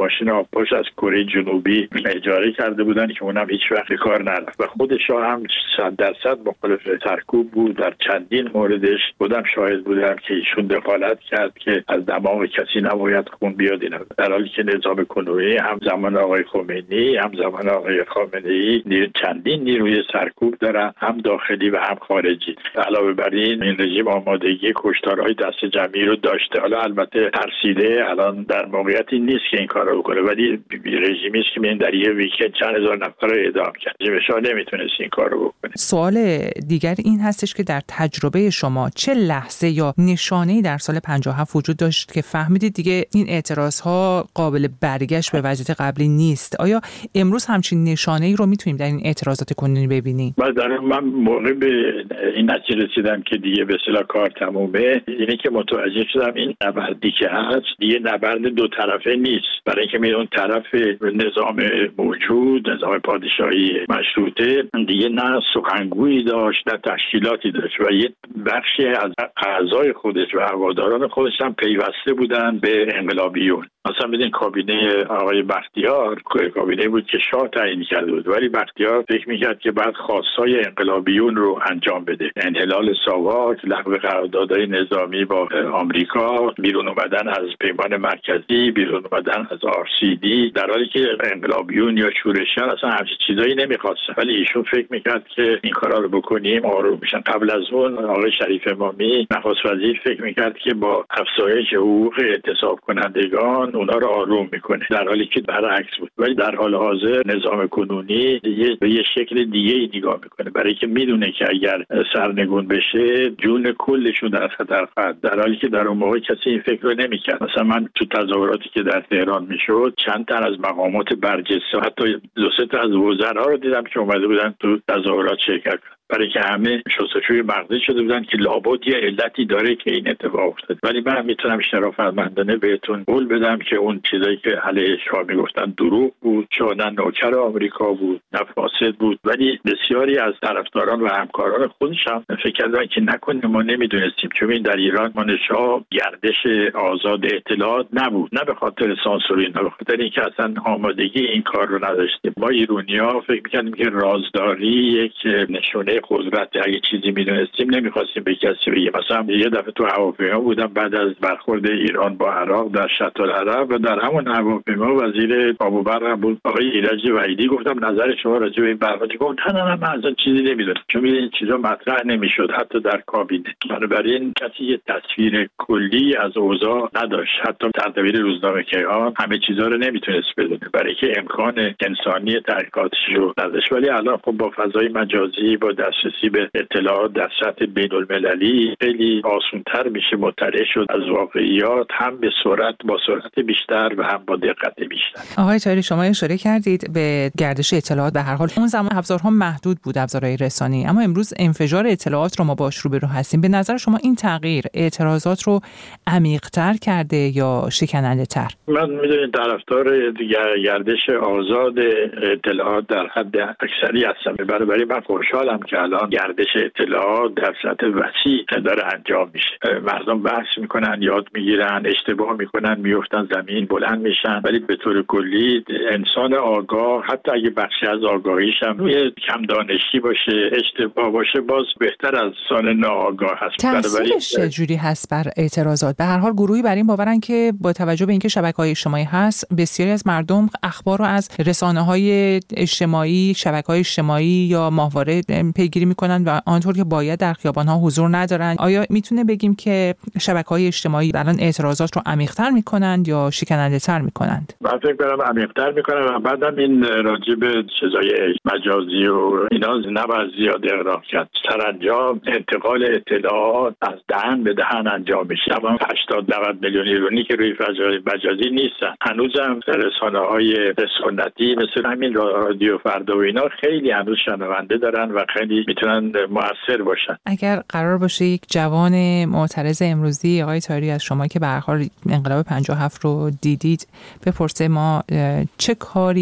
ماشین آبپاش از کره جنوبی اجاره کرده بودن که اونم هیچ وقت کار نرفت و خودش هم صد درصد مخالف سرکوب بود. در چندین موردش خودم شاهد بودم که ایشون دخالت کرد که از دماغ کسی نباید خون بیاد، اینا در حالی که نظام کنونی هم زمان آقای خمینی هم زمان آقای خامنه‌ای چندین نیروی سرکوب دارن، هم داخلی و هم خارجی. علاوه بر این این رژیم آمادگی کشتارهای دست جمعی رو داشته. حالا البته ترسیده، الان در موقعیتی نیست که این کارو بکنه، ولی رژیمی است که من در یه ویکند چند هزار نفر رو اعدام کرد. رژیمش نمیتونست این کارو بکنه. سوال دیگر این هستش که در تجربه شما چه لحظه یا نشانه‌ای در سال پنجاه و هفت وجود داشت که فهمیدید دیگه این اعتراض‌ها قابل برگشت به وضعیت قبلی نیست؟ آیا امروز همچین نشانه‌ای رو میتونیم در این اعتراضات کنونی ببینیم؟ من موقع به این نتیجه رسیدم که دیگه به اصطلاح کار تمومه، اینه که متوجه شدم این نبردی که هست دیگه نبرد دو طرفه نیست. برای اینکه می اون طرف نظام موجود، نظام پادشاهی مشروطه دیگه نه سخنگویی داشت نه تشکیلاتی داشت و یه بخشی از اعضای خودش و هواداران خودش هم پیوسته بودن به انقلابیون. مثلا بدین کابینه آقای بختیار کابینه بود که شاه تعیین کرده بود، ولی بختیار فکر میکرد که بعد خواستای انقلابیون رو انجام بده، انحلال ساواک، لغو قراردادهای نظامی با آمریکا، بیرون اومدن از پیمان مرکزی، بیرون اومدن از آر سی دی، در حالی که انقلابیون یا شورشیان اصلا همچین چیزایی نمیخواستن. ولی ایشون فکر میکرد که این کارا رو بکنیم آروم میشن. قبل از اون آقای شریف امامی نخست وزیر فکر میکرد که با افزایش حقوق اعتصاب کنندگان اونا رو آروم میکنه، در حالی که برعکس بود. ولی در حال حاضر نظام کنونی یه به یه شکل دیگه ای نگاه میکنه، برای که میدونه که اگر سرنگون بشه جون کلشون در خطر خواهد، در حالی که در اون موقع کسی این فکر رو نمیکرد. مثلا من تو تظاهراتی که در تهران میشد چند تا از مقامات برجسته، حتی دو سه تا از وزرا رو دیدم که اومده بودن تو تظاهرات شرکت، برای که همه شستشوی مغزی شده بودن که لابد یه علتی داره که این اتفاق افتاد. ولی من میتونم شرافتمندانه بهتون قول بدم که اون چیزایی که علیه شاه میگفتن دروغ بود، شاه نه نوکر آمریکا بود نه فاسد بود. ولی بسیاری از طرفداران و همکاران خودش هم فکر کردن که نکنه ما نمیدونستیم، چون در ایران ما شاه گردش آزاد اطلاعات نبود، نه به خاطر سانسوری، نه به خاطر اینکه اصلا آمادگی این کار رو نداشتیم. ما ایرانی‌ها فکر می‌کردیم که رازداری یک نشونه قدرت، اگه چیزی میدونستیم نمیخواستیم به کسی بگیم. مثلا یه دفعه تو هواپیما بودم بعد از برخورد ایران با عراق در شط العرب و در همون هواپیما وزیر آب و برق بود آقای ایرج وحیدی، گفتم نظر شما راجع به این برنامه؟ گفت نه نه نه من اصلا چیزی نمیدونم، چون این چیزا مطرح نمیشد حتی در کابینه. بنابراین کسی یه تصویر کلی از اوضاع نداشت، حتی سردبیر روزنامه کیهان همه چیزا رو نمیتونست بدونه، برای که امکان انسانی تحقیقاتش رو نداشت. ولی الان خب با فضای مجازی، با دسترسی به اطلاعات در سطح بین‌المللی خیلی آسان‌تر میشه مطلع شد از واقعیات، هم به سرعت با سرعت بیشتر و هم با دقت بیشتر. آقای طاهری شما اشاره کردید به گردش اطلاعات. به هر حال اون زمان ابزارها محدود بود، ابزارهای رسانه‌ای، اما امروز انفجار اطلاعات رو ما باش روبرو هستیم. به نظر شما این تغییر اعتراضات رو عمیق‌تر کرده یا شکننده‌تر؟ من میدونید طرفدار گردش آزاد اطلاعات در حد اکثری هستم، برای من خوشحالم که الان گردش اطلاعات در سطح وسیع داره انجام میشه. مردم بحث میکنن، یاد میگیرن، اشتباه میکنن، میافتن زمین، بلند میشن. ولی به طور کلی انسان آگاه حتی اگه بخشی از آگاهیش هم روی کم دانشی باشه، اشتباه باشه، باز بهتر از انسان ناآگاه هست. تأثیرش چجوری هست بر اعتراضات؟ به هر حال گروهی بر این باورن که با توجه به اینکه شبکه‌های اجتماعی هست، بسیاری از مردم اخبار رو از رسانه‌های اجتماعی، شبکه‌های اجتماعی یا ماهواره پیگیری میکنن و آنطور که باید در خیابان‌ها حضور ندارن. آیا میتونه بگیم که شبکه‌های اجتماعی الان اعتراضات رو عمیق‌تر میکنند یا شکننده‌تر میکنند؟ من فکر کنم عمیق‌تر میکنن و بعدم این راجع به چیزای مجازی و اینا نباید زیاد اغراق کرد. سرانجام انتقال اطلاعات از دهن به دهن انجام میشه. اما هشتاد نود میلیون ایرانی که روی فضای مجازی نیستن. هنوزم رسانه‌های سنتی مثل همین رادیو فردا و اینا خیلی هنوز شنونده دارن و خیلی میتونن مؤثر باشن. اگر قرار باشه یک جوان معترض امروزی آقای طاهری از شما که به هر حال انقلاب پنجاه و هفت رو دیدید بپرسه ما چه کاری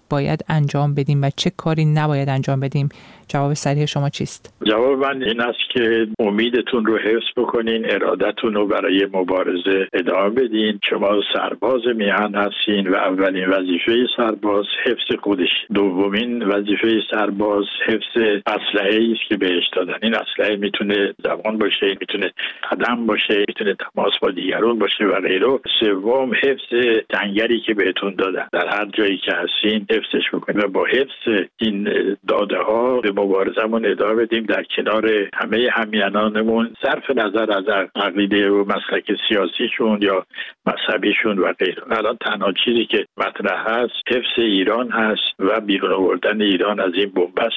باید انجام بدیم و چه کاری نباید انجام بدیم؟ جواب سریع شما چیست؟ جواب من این است که امیدتون رو حفظ بکنین، ارادتون رو برای مبارزه ادامه بدین. شما سرباز میهن هستین و اولین وظیفه سرباز حفظ خودش، دومین وظیفه سرباز حفظ اسلحه‌ای است که بهش دادن. این اسلحه میتونه زبان باشه، میتونه قدم باشه، میتونه تماس با دیگران باشه و غیره. سوم حفظ جنگلی که بهتون دادن. در هر جایی که هستین حفظش بکنید و با حفظ این داده ها به مبارزمون ادامه بدیم در کنار همه همینانمون، صرف نظر از عقیده و مسلک سیاسیشون یا مذهبیشون و غیره. الان تنها چیزی که مطرح هست حفظ ایران هست و بیرون آوردن ایران از این بنبست.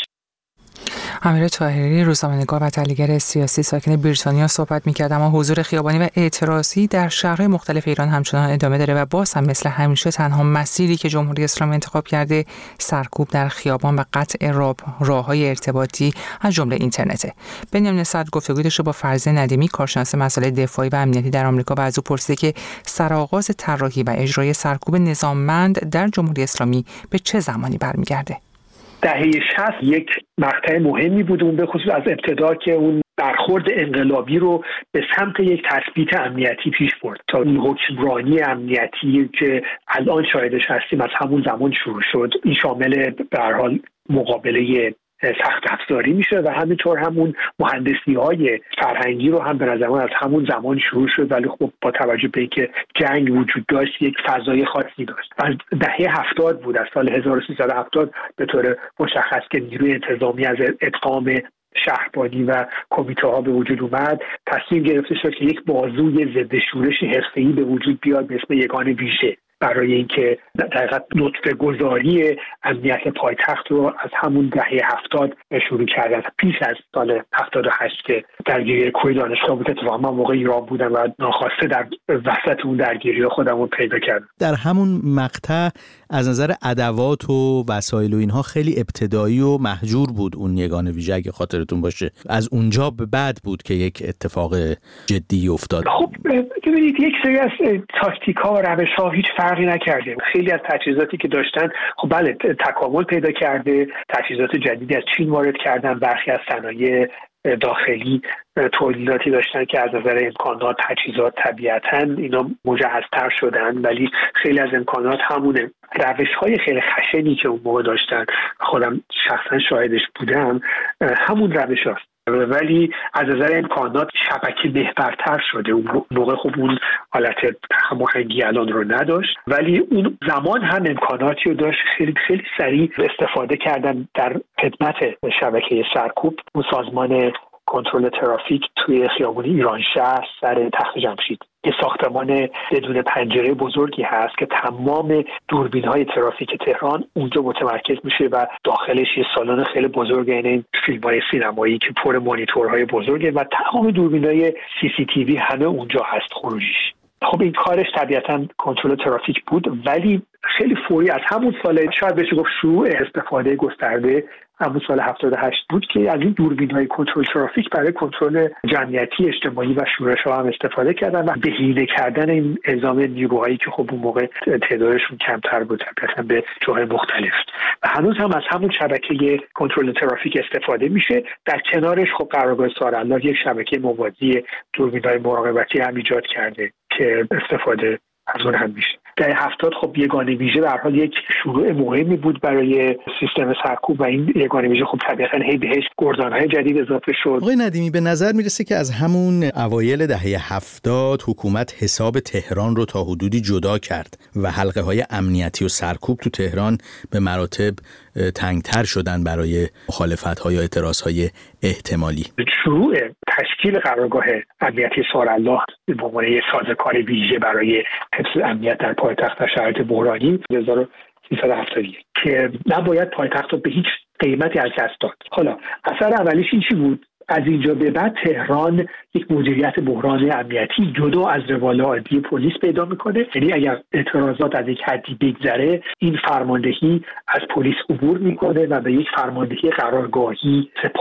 امیر طاهری، روزنامه‌نگار و تحلیلگر سیاسی ساکن بریتانیا صحبت می‌کرد. اما حضور خیابانی و اعتراضی در شهرهای مختلف ایران همچنان ادامه داره و باز هم مثل همیشه تنها مسیری که جمهوری اسلامی انتخاب کرده سرکوب در خیابان و قطع راه‌های ارتباطی از جمله اینترنته. بنیامین صدر گفتگوی داشته با فرزین ندیمی، کارشناس مسائل دفاعی و امنیتی در آمریکا و از او پرسیده که سرآغاز طراحی و اجرای سرکوب نظاممند در جمهوری اسلامی به چه زمانی برمیگرده؟ دهه شصت یک مقطع مهمی بود، اون به خصوص از ابتدا که اون برخورد انقلابی رو به سمت یک تثبیت امنیتی پیش برد تا این حکمرانی امنیتی که الان شاهدش هستیم از همون زمان شروع شد. این شامل به هر حال مقابله سخت افزاری میشه و همینطور همون مهندسی های فرهنگی رو هم به نظر من از همون زمان شروع شد، ولی خب با توجه به اینکه جنگ وجود داشت یک فضای خاصی داشت. از دهه هفتاد بود، از سال هزار و سیصد و هفتاد به طور مشخص که نیروی انتظامی از ادغام شهربانی و کمیته ها به وجود اومد، تصمیم گرفته شد که یک بازوی ضد شورش حرفه‌ای به وجود بیاد به اسم یگان ویژه برای اینکه در حقیقت نطفه گذاری امنیت پایتخت رو از همون دهه هفتاد شروع کردن، پیش از سال هفتاد و هشت که درگیری کوی دانشگاه بود. اتفاقا من موقع ایران بودم و ناخواسته در وسط اون درگیری خودم رو پیدا کردم. در همون مقطع از نظر ادوات و وسایل و اینها خیلی ابتدایی و محجور بود اون یگان ویژه، اگه خاطرتون باشه. از اونجا به بعد بود که یک اتفاق جدی افتاد. خب ببینید، یک سری از تاکتیک‌ها و روش‌ها هیچ فرقی نکرده. خیلی از تجهیزاتی که داشتن خب بله تکامل پیدا کرده، تجهیزات جدیدی از چین وارد کردن، برخی از صنایع داخلی تولیداتی داشتن که از نظر امکانات تجهیزات طبیعتاً اینا مجهزتر شدن، ولی خیلی از امکانات همونه. روش‌های خیلی خشنی که اون موقع داشتن، خودم شخصا شاهدش بودم، همون روش هاست، ولی از نظر امکانات شبکه بهترتر شده. اون موقع خب اون حالت هماهنگی الان رو نداشت، ولی اون زمان هم امکاناتی رو داشت. خیلی خیلی سریع استفاده کردن در خدمت شبکه سرکوب. اون سازمان کنترل ترافیک توی خیابون ایران شهر سر تخت جمشید که ساختمان بدون پنجره بزرگی هست که تمام دوربین‌های ترافیک تهران اونجا متمرکز میشه و داخلش یه سالن خیلی بزرگه، این فیلم‌های سینمایی که پر مانیتورهای بزرگه و تمام دوربین‌های سی سی تی وی همه اونجا هست خروجیش. خب این کارش طبیعتاً کنترل ترافیک بود، ولی خیلی فوری از همون سال شاید بشه گفت شروع استفاده گسترده همون سال هفتاد و هشت بود که از این دوربین‌های کنترل ترافیک برای کنترل جمعیتی اجتماعی و شورش‌ها هم استفاده کردن و بهینه کردن این نظام نیروهایی که خب اون موقع تعدادشون کمتر بود طبعاً به جاهای مختلف. و هنوز هم از همون شبکه کنترل ترافیک استفاده میشه. در کنارش خب قرارگاه سارالله یک شبکه موازی دوربین‌های مراقبتی هم ایجاد کرده که استفاده از اون هم میشه. در هفتاد خب یگان ویژه به هر حال یک شروع مهمی بود برای سیستم سرکوب و این یگان ویژه خب طبیعتاً هی بهش گردان‌های جدید اضافه شد. آقای ندیمی، به نظر میرسه که از همون اوایل دهه هفتاد حکومت حساب تهران رو تا حدودی جدا کرد و حلقه‌های امنیتی و سرکوب تو تهران به مراتب تنگتر شدن برای مخالفت‌ها یا اعتراض‌های احتمالی. شروع تشکیل قرارگاه امنیتی سارالله به عنوان یک سازوکار ویژه برای حفظ امنیت در پایتخت در شرایط بحرانی هزار و سیصد و هفتاد و یک که نباید پایتخت رو به هیچ قیمتی از دست داد. حالا اثر اولیش این چی بود؟ از اینجا به بعد تهران یک مدیریت بحران امنیتی جدا از روال عادی پلیس پیدا میکنه. یعنی اگر اعتراضات از یک حدی بگذره، این فرماندهی از پلیس عبور میکنه و به یک فرماندهی قرارگاهی سپاه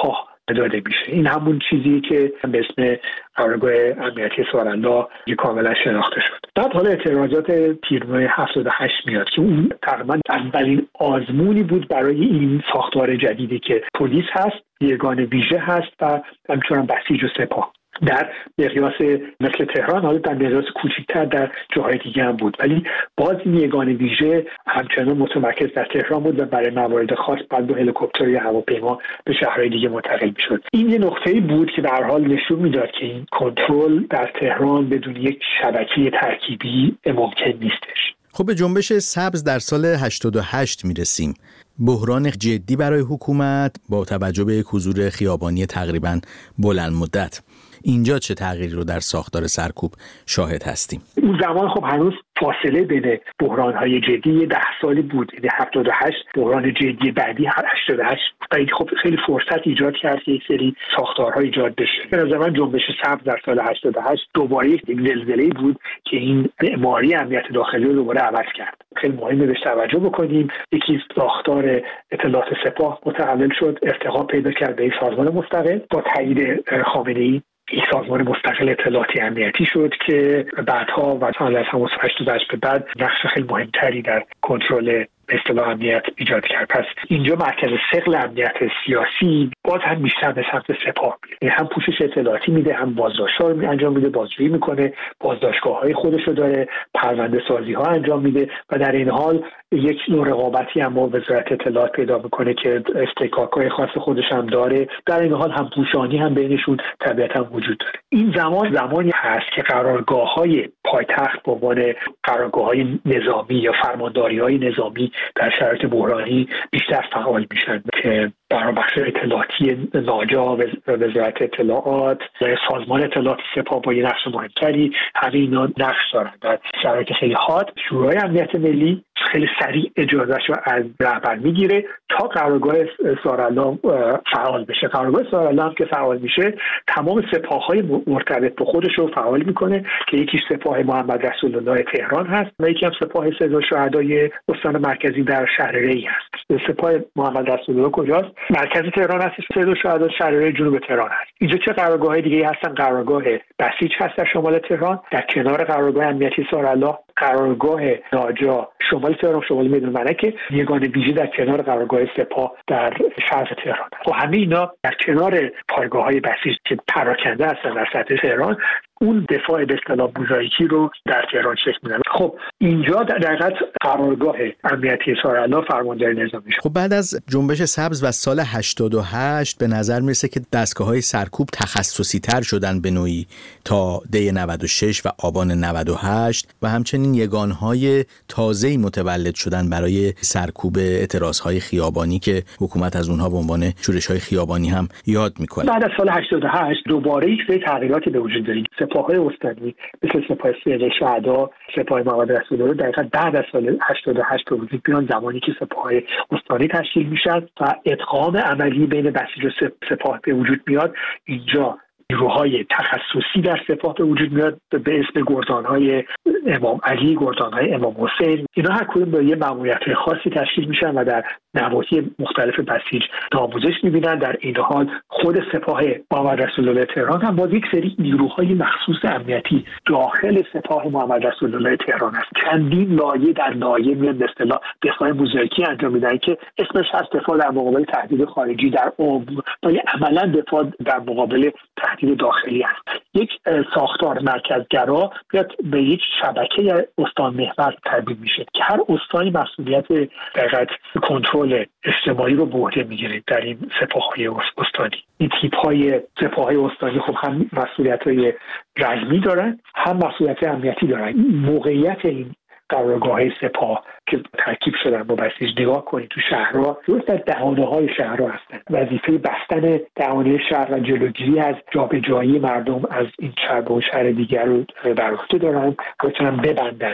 داده میشه. این همون چیزی که به اسم قرارگاه امنیتی سارالله کاملا شناخته شد. بعد حالا اعتراضات تیرماه هفتاد و هشت میاد که اون تقریبا اولین آزمونی بود برای این ساختار جدیدی که پلیس هست، یگان ویژه هست و همچنان بسیج و سپاه در مقیاس مثل تهران، حالا در مقیاس کوچکتر در جاهای دیگه هم بود، ولی باز این یگان ویژه همچنان متمرکز در تهران بود و برای موارد خاص بعد با هلیکوپتر یا هواپیما به شهرهای دیگه منتقل میشد. این یه نقطه‌ای بود که به هر حال نشون میداد که این کنترل در تهران بدون یک شبکه ترکیبی ممکن نیستش. خب به جنبش سبز در سال هشتاد و هشت میرسیم. بحران جدی برای حکومت با توجه به یک حضور خیابانی تقریباً بلند مدت. اینجا چه تغییری رو در ساختار سرکوب شاهد هستیم؟ اون زمان خب هنوز فاصله بین بحران‌های جدی ده سالی بود. یعنی هفتاد و هشت بحران جدی بعدی هشتاد و هشت خیلی خب خیلی فرصت ایجاد کرد که یک سری ساختارها ایجاد بشه. به نظر من جنبش سبز در سال هشتاد و هشت دوباره یک زلزله‌ای بود که این معماری امنیت داخلی رو دوباره عوض کرد. خیلی مهمه بهش توجه بکنیم. یکی ساختار اطلاعات سپاه متحول شد، ارتقا پیدا کرد به سازمان مستقل با تایید خامنه‌ای. این سازمان مستقل اطلاعاتی امنیتی شد که بعدها و تا از همون هشتاد و هشت به بعد نقش خیلی مهمتری در کنترل به اصطلاح امنیت ایجاد کرد. پس اینجا مرکز ثقل امنیت سیاسی باز هم بیشتر به سمت سپاه میره، هم پوشش اطلاعاتی میده، هم بازداشت‌ها رو انجام میده، بازجویی میکنه، بازداشتگاه‌های خودش رو داره، پرونده سازی ها انجام میده و در این حال یک نوع رقابتی هم با وزارت اطلاعات پیدا میکنه که استحقاق‌های خاص خودش هم داره. در این حال هم پوشانی هم بینشون طبیعتاً وجود داره. این زمان زمانی هست که قرارگاه‌های پایتخت به عنوان قرارگاه‌های نظامی یا فرمانداری‌های نظامی در شرایط بحرانی بیشتر فعال میشن که برای بخش اطلاعاتی ناجا، وزارت اطلاعات و سازمان اطلاعات سپاه با یه نقش مهمتری همه اینا نقش دارن. در شرایط خیلی حاد شورای امنیت ملی خیلی سریع اجازهش رو از رهبر میگیره تا قرارگاه سارالله فعال بشه. قرارگاه سارالله هم که فعال میشه تمام سپاه‌های مرتبط به خودش رو فعال میکنه که یکیش سپاه محمد رسول الله تهران هست و یکی هم سپاه صدا شهدای استان مرکزی در شهر ری هست. سپاه محمد رسول الله کجاست؟ مرکز تهران هست. صدا شهدای شهر ری جنوب تهران هست. اینجا چه قرارگاه‌های دیگه هستن؟ قرارگاه بسیج هست در شمال تهران، در کنار قرارگاه امنیتی سارالله قرارگاه ناجا شمال تهران، شمال میدون منکه، یگان ویژه در کنار قرارگاه سپاه در شرق تهران. و همه اینا در کنار پایگاه‌های بسیج که پراکنده هستن در سطح تهران اون دفاع به اصطلاح موزاییکی رو در تهران شکل میدن. خب اینجا در حقیقت قرارگاه امنیتی سارالله فرمانداری نظامی شد. خب بعد از جنبش سبز و سال هشتاد و هشت به نظر میرسه که دستگاه‌های سرکوب تخصصی تر شدن به نوعی تا دی نود و شش و آبان نود و هشت و همچنین یگانهای تازه‌ای متولد شدن برای سرکوب اعتراضهای خیابانی که حکومت از اونها به عنوان شورش‌های خیابانی هم یاد میکنه. بعد از سال هشتاد و هشت دوباره یک سری تغییراتی به وجود داره. سپاه‌های استانی مثل سپاه صدا شهدا، سپاه محمد رسول الله در حقیقت بعد از سال هشتاد و هشت به وجود میان، زمانی که سپاه‌های استانی تشکیل میشن و ادغام عملی بین بسیج و سپاه به وجود میاد. اینجا نیروهای تخصصی در سپاه به وجود میاد به اسم گردان‌های امام علی، گردان‌های امام حسین. اینا هر کدوم با یه ماموریت خاصی تشکیل میشن و در نواحی مختلف بسیج آموزش میبینن. در این حال خود سپاه محمد رسول الله تهران هم باز یک سری نیروهای مخصوص امنیتی داخل سپاه محمد رسول الله تهران هست. چندین لایه در لایه میان به اصطلاح دفاع موزاییکی انجام میدن که اسمش هست دفاع در مقابل تهدید خارجی، در عمق ولی عملا دفاع در مقابل تهدید داخلی است. یک ساختار مرکزگرا بیاد به یک شبکه استان محور تبدیل میشه که هر استانی مسئولیت دقیقاً کنترل اجتماعی رو به عهده میگیره در این سپاه‌های استانی. این تیپ‌های سپاه‌های استانی خب هم مسئولیت‌های رزمی دارن، هم مسئولیت امنیتی دارن. موقعیت این قرارگاه‌های سپاه که ترکیب شدن با بسیج نگاه کنید تو شهرها، درست در دهانه‌های شهرها هستن. وظیفه بستن دهانه شهر و جلوگیری از جابجایی مردم از این شهر به اون شهر دیگر رو بر عهده دارن، بتونن ببندن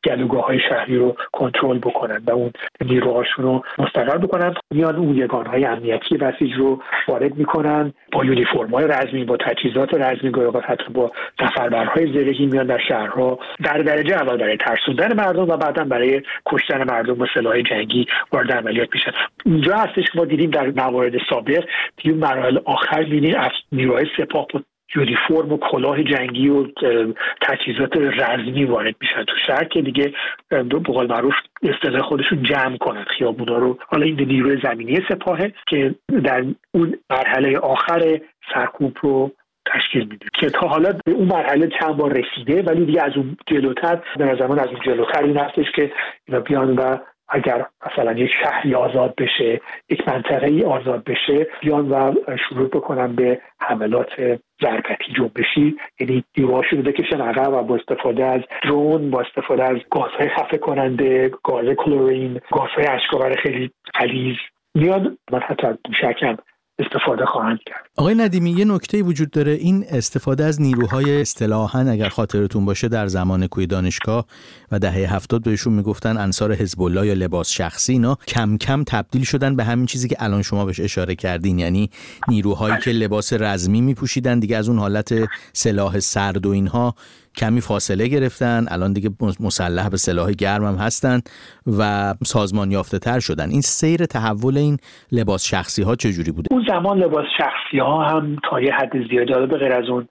گلوگاه‌های شهری رو کنترل بکنن و اون نیروهاشون رو مستقر بکنن. میان اون یگانهای امنیتی بسیج رو وارد میکنن با یونیفرم‌های رزمی، با تجهیزات رزمی، گاهی حتی با سفربرهای زرهی میان در شهرها در درجه اول برای ترسوندن مردم و بعداً برای کشتن مردم با سلاح جنگی وارد عملیات میشن. اینجا هستش ما دیدیم در موارد سابق دیدیم مراحل آخر می‌بینیم نیروهای سپاه با یونیفرم و کلاه جنگی و تجهیزات رزمی وارد میشن تو شهر که دیگه به قول معروف اصطلاح خودشون جمع کنن خیابونا رو. حالا این نیروی زمینی سپاهه که در اون مرحله آخر سرکوب رو تشکیل میده که تا حالا به اون مرحله چند بار رسیده، ولی دیگه از اون جلوتر به نظر من از اون جلوتر این هستش که اینا بیان و اگر مثلا یک شهری آزاد بشه، یک منطقه‌ای آزاد بشه، بیان و شروع بکنن به حملات ضربتی جنبشی، یعنی نیروهاشون رو بکشن عقب و با استفاده از درون، با استفاده از گازهای خفه کننده، گاز کلورین، گازهای اشک‌آور خیلی غلیظ میان من حتی شکم استفاده خواهند کرد. آقای ندیمی، یه نکته وجود داره، این استفاده از نیروهای اصطلاحاً اگر خاطرتون باشه در زمان کوی دانشگاه و دهه هفتاد بهشون میگفتن انصار حزب الله یا لباس شخصی، اینا کم کم تبدیل شدن به همین چیزی که الان شما بهش اشاره کردین، یعنی نیروهایی که لباس رزمی میپوشیدن دیگه از اون حالت سلاح سرد و اینها کمی فاصله گرفتن، الان دیگه مسلح به سلاح گرم هم هستن و سازمان یافته تر شدن. این سیر تحول این لباس شخصی ها چجوری بوده؟ اون زمان لباس شخصی ها هم تا یه حد زیادی، حالا به غیر از اون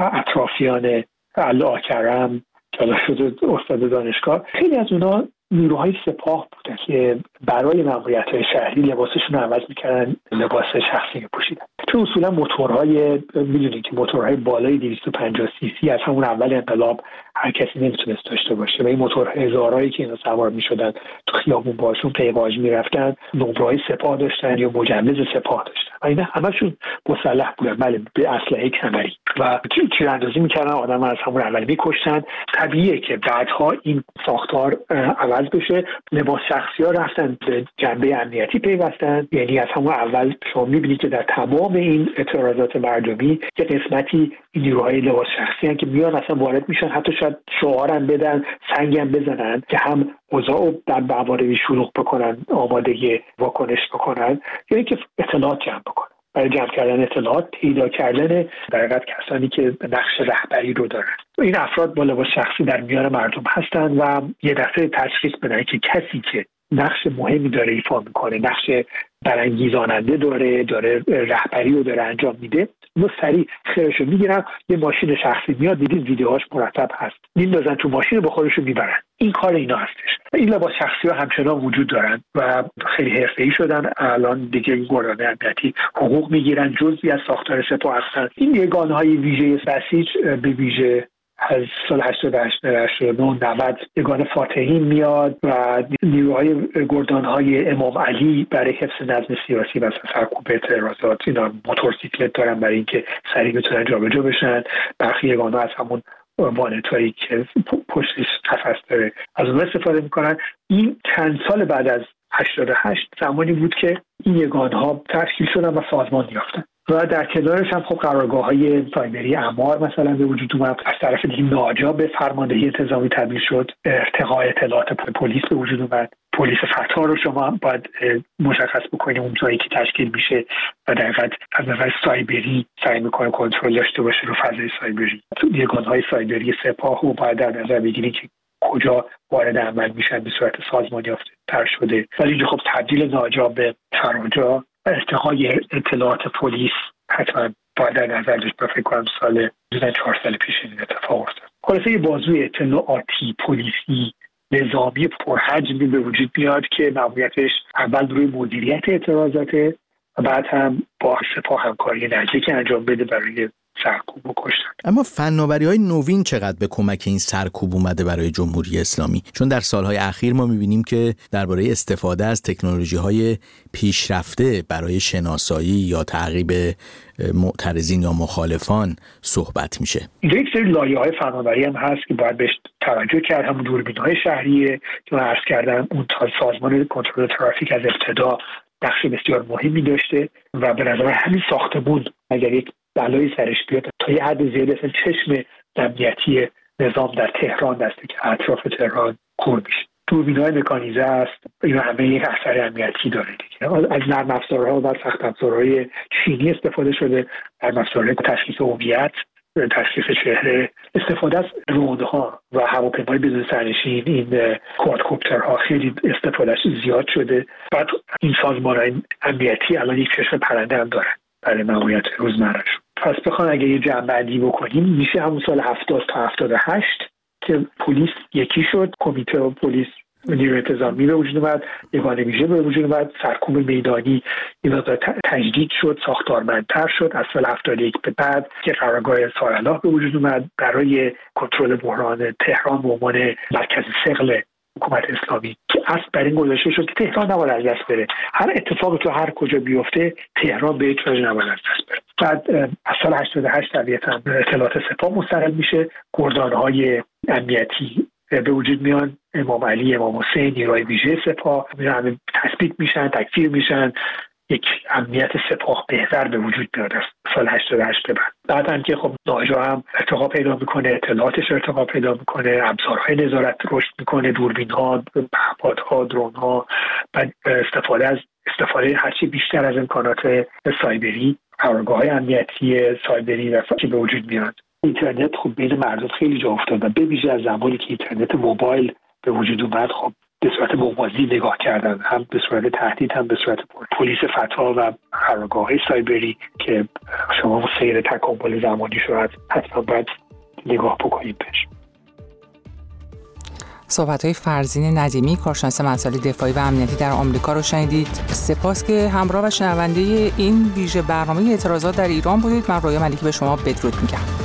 اطرافیان الله کرم که حالا شده استاد دانشگاه، خیلی از اونا نیروهای سپاه بودن که برای ماموریت‌های شهری لباسشون رو عوض می‌کردن، لباس شخصی می‌پوشیدن. چون اصولا موتورهای می‌دونید که موتورهای بالای دویست و پنجاه سی سی از همون اول انقلاب هر کسی نمیتونست داشته باشه و این موتورهای هزارایی که اینا سوار می‌شدن تو خیابون باشون پیواژ می‌رفتن، نمره‌های سپاه داشتن یا مجوز سپاه داشتن و اینا همشون مسلح بودن، بله، به اسلحه کمری و تیراندازی می‌کردن، آدم از همون اول می‌کشتن. طبیعیه که بعدها این ساختار عوض بشه، لباس شخصی ها رفتن به جنبه امنیتی پیوستن، یعنی از همون اول شما میبینید که در تمام این اعتراضات مردمی یه قسمتی این نیروهای لباس شخصی هستن که میان اصلا وارد میشن، حتی شاید شعارم بدن، سنگم بزنن که هم اوضاع در مواردی شلوغ بکنن، آماده واکنش بکنن، یا اینکه اطلاعات جمع بکنن. برای جمع کردن اطلاعات، پیدا کردن در حقیقت کسانی که نقش رهبری رو دارن. این افراد با لباس شخصی در میان مردم هستن و یه دفعه تشخیص بدن که کسی که نقش مهمی داره ایفا میکنه، نقش برانگیزاننده داره، داره رهبری رو داره انجام میده، اونو سریع خیرشو میگیرن، یه ماشین شخصی میاد، دیدید ویدیوهاش مرتب هست، میندازن تو ماشین رو با خودشون میبرن. این کار اینا هستش. این لباس شخصی ها همچنان وجود دارن و خیلی حرفه‌ای شدن. الان دیگه گردان امنیتی حقوق میگیرن، جزئی از ساختار سپاه هستن. این یگانه‌های ویژه بسیج به ویژه از سال هشتاد و هشت هشتاد و نه نود یگان فاتحین میاد و نیروهای گردانهای امام علی برای حفظ نظم سیاسی و سرکوب اعتراضات، اینا موتورسیکلت دارن برای اینکه سریع بتونن جابجا بشن. برخی یگان‌ها از همون وانتایی که پشتش قفس داره از اون استفاده میکنن. این چند سال بعد از هشتاد و هشت زمانی بود که این یگان‌ها تشکیل شدن و سازمان یافتن و در کنارش هم خب قرارگاه‌های سایبری اعمار مثلا به وجود اومد. از طرف دیگه ناجا به فرماندهی انتظامی تبدیل شد، ارتقاء اطلاعات پلیس به وجود اومد. پلیس فتح رو شما باید مشخص بکنید اون جایی که تشکیل میشه و در حقیقت از نظر سایبری سعی میکنه کنترل داشته باشه رو فضای سایبری. یگان‌های سایبری سپاه رو باید در نظر بگیرید که کجا وارد عمل میشن به صورت سازمان یافته تر شده. ولی اینجا خب تبدیل ناجا به فراجا و ارتقای اطلاعات پلیس حتما باید در نظر داشت. فکر کنم سال چهار سال پیش این اتفاق افتاد. خلاصه یه بازوی اطلاعاتی پلیسی نظامی پرحجمی به وجود میاد که ماموریتش اول روی مدیریت اعتراضاته و بعد هم با سپاه همکاری نزدیک انجام بده برای سرکوب و کشتن. اما فناوری‌های نوین چقدر به کمک این سرکوب اومده برای جمهوری اسلامی؟ چون در سالهای اخیر ما می‌بینیم که درباره استفاده از تکنولوژی‌های پیشرفته برای شناسایی یا تعقیب معترضین یا مخالفان صحبت میشه. یک سری لایه‌های فناوری هم هست که باید بهش توجه کرد. همون دوربین‌های شهریه که من عرض کردم، اون سازمان کنترل ترافیک از ابتدا نقش بسیار مهمی داشته و به نظر همین ساختمون اگر یک بلایی سرش بیاد تا یه حد زیادی اصلا چشم امنیتی نظام در تهران دسته که اطراف تهران کور میشه. دوربین‌های مکانیزه است، این همه یک اثر امنیتی داره دیگه. از نرم افزارها و سخت افزارهای چینی استفاده شده، نرم افزارهای تشخیص هویت، تشخیص چهره، استفاده از درون‌ها و هواپیمای بدون سرنشین، این کوادکوپترها خیلی استفادهش زیاد شده. بعد این سازمان‌های امنیتی الان یک چشم پرنده هم دارن برای ماموریت روزمره‌شون. پس بخوام اگه یه جمع‌بندی بکنیم میشه همون سال هفتاد تا هفتاد و هشت که پلیس یکی شد، کمیته پلیس نیروی انتظامی به وجود اومد، یگان ویژه به وجود اومد، سرکوب میدانی این مقدار تجدید شد، ساختارمندتر شد. از سال هفتاد و یک به بعد که قرارگاه سارالله به وجود اومد برای کنترل بحران تهران به عنوان مرکز ثقل حکومت اسلامی که اصل بر این گذاشته شد که تهران نباید از دست بره. هر اتفاقی تو هر کجا بیفته تهران به هیچ وجه نباید از دست بره. بعد از سال هشتاد و هشت طبیعتاً اطلاعات سپاه مستقل میشه، گردان‌های امنیتی به وجود میان، امام علی، امام حسین، نیروهای ویژه سپاه همه تثبیت میشن، تکفیر میشن، یک امنیت سپاه بهتر به وجود میاد از سال هشتاد و هشت به بعد. بعد هم که خب ناجا هم ارتقا پیدا میکنه، اطلاعاتش ارتقا پیدا میکنه، ابزارهای نظارت رشد میکنه، دوربین‌ها، پهپادها، درون‌ها، بعد استفاده از استفاده هرچی بیشتر از امکانات سایبری، قرارگاه‌های امنیتی سایبری که به وجود میاد. اینترنت خب بین مردم خیلی جا افتاد و به ویژه از زمانی که اینترنت موبایل به وجود اومد خب به صورت موازی نگاه کردن، هم به صورت تهدید هم به صورت پلیس فتا و قرارگاه‌های سایبری که شما سیر تکامل زمانی شد حتما باید نگاه بکنید بهش. صحبت‌های فرزین ندیمی، کارشناس مسائل دفاعی و امنیتی در آمریکا رو شنیدید. سپاس که همراه و شنونده این ویژه برنامه اعتراضات در ایران بودید. من رویا ملیکی به شما بدرود میگم.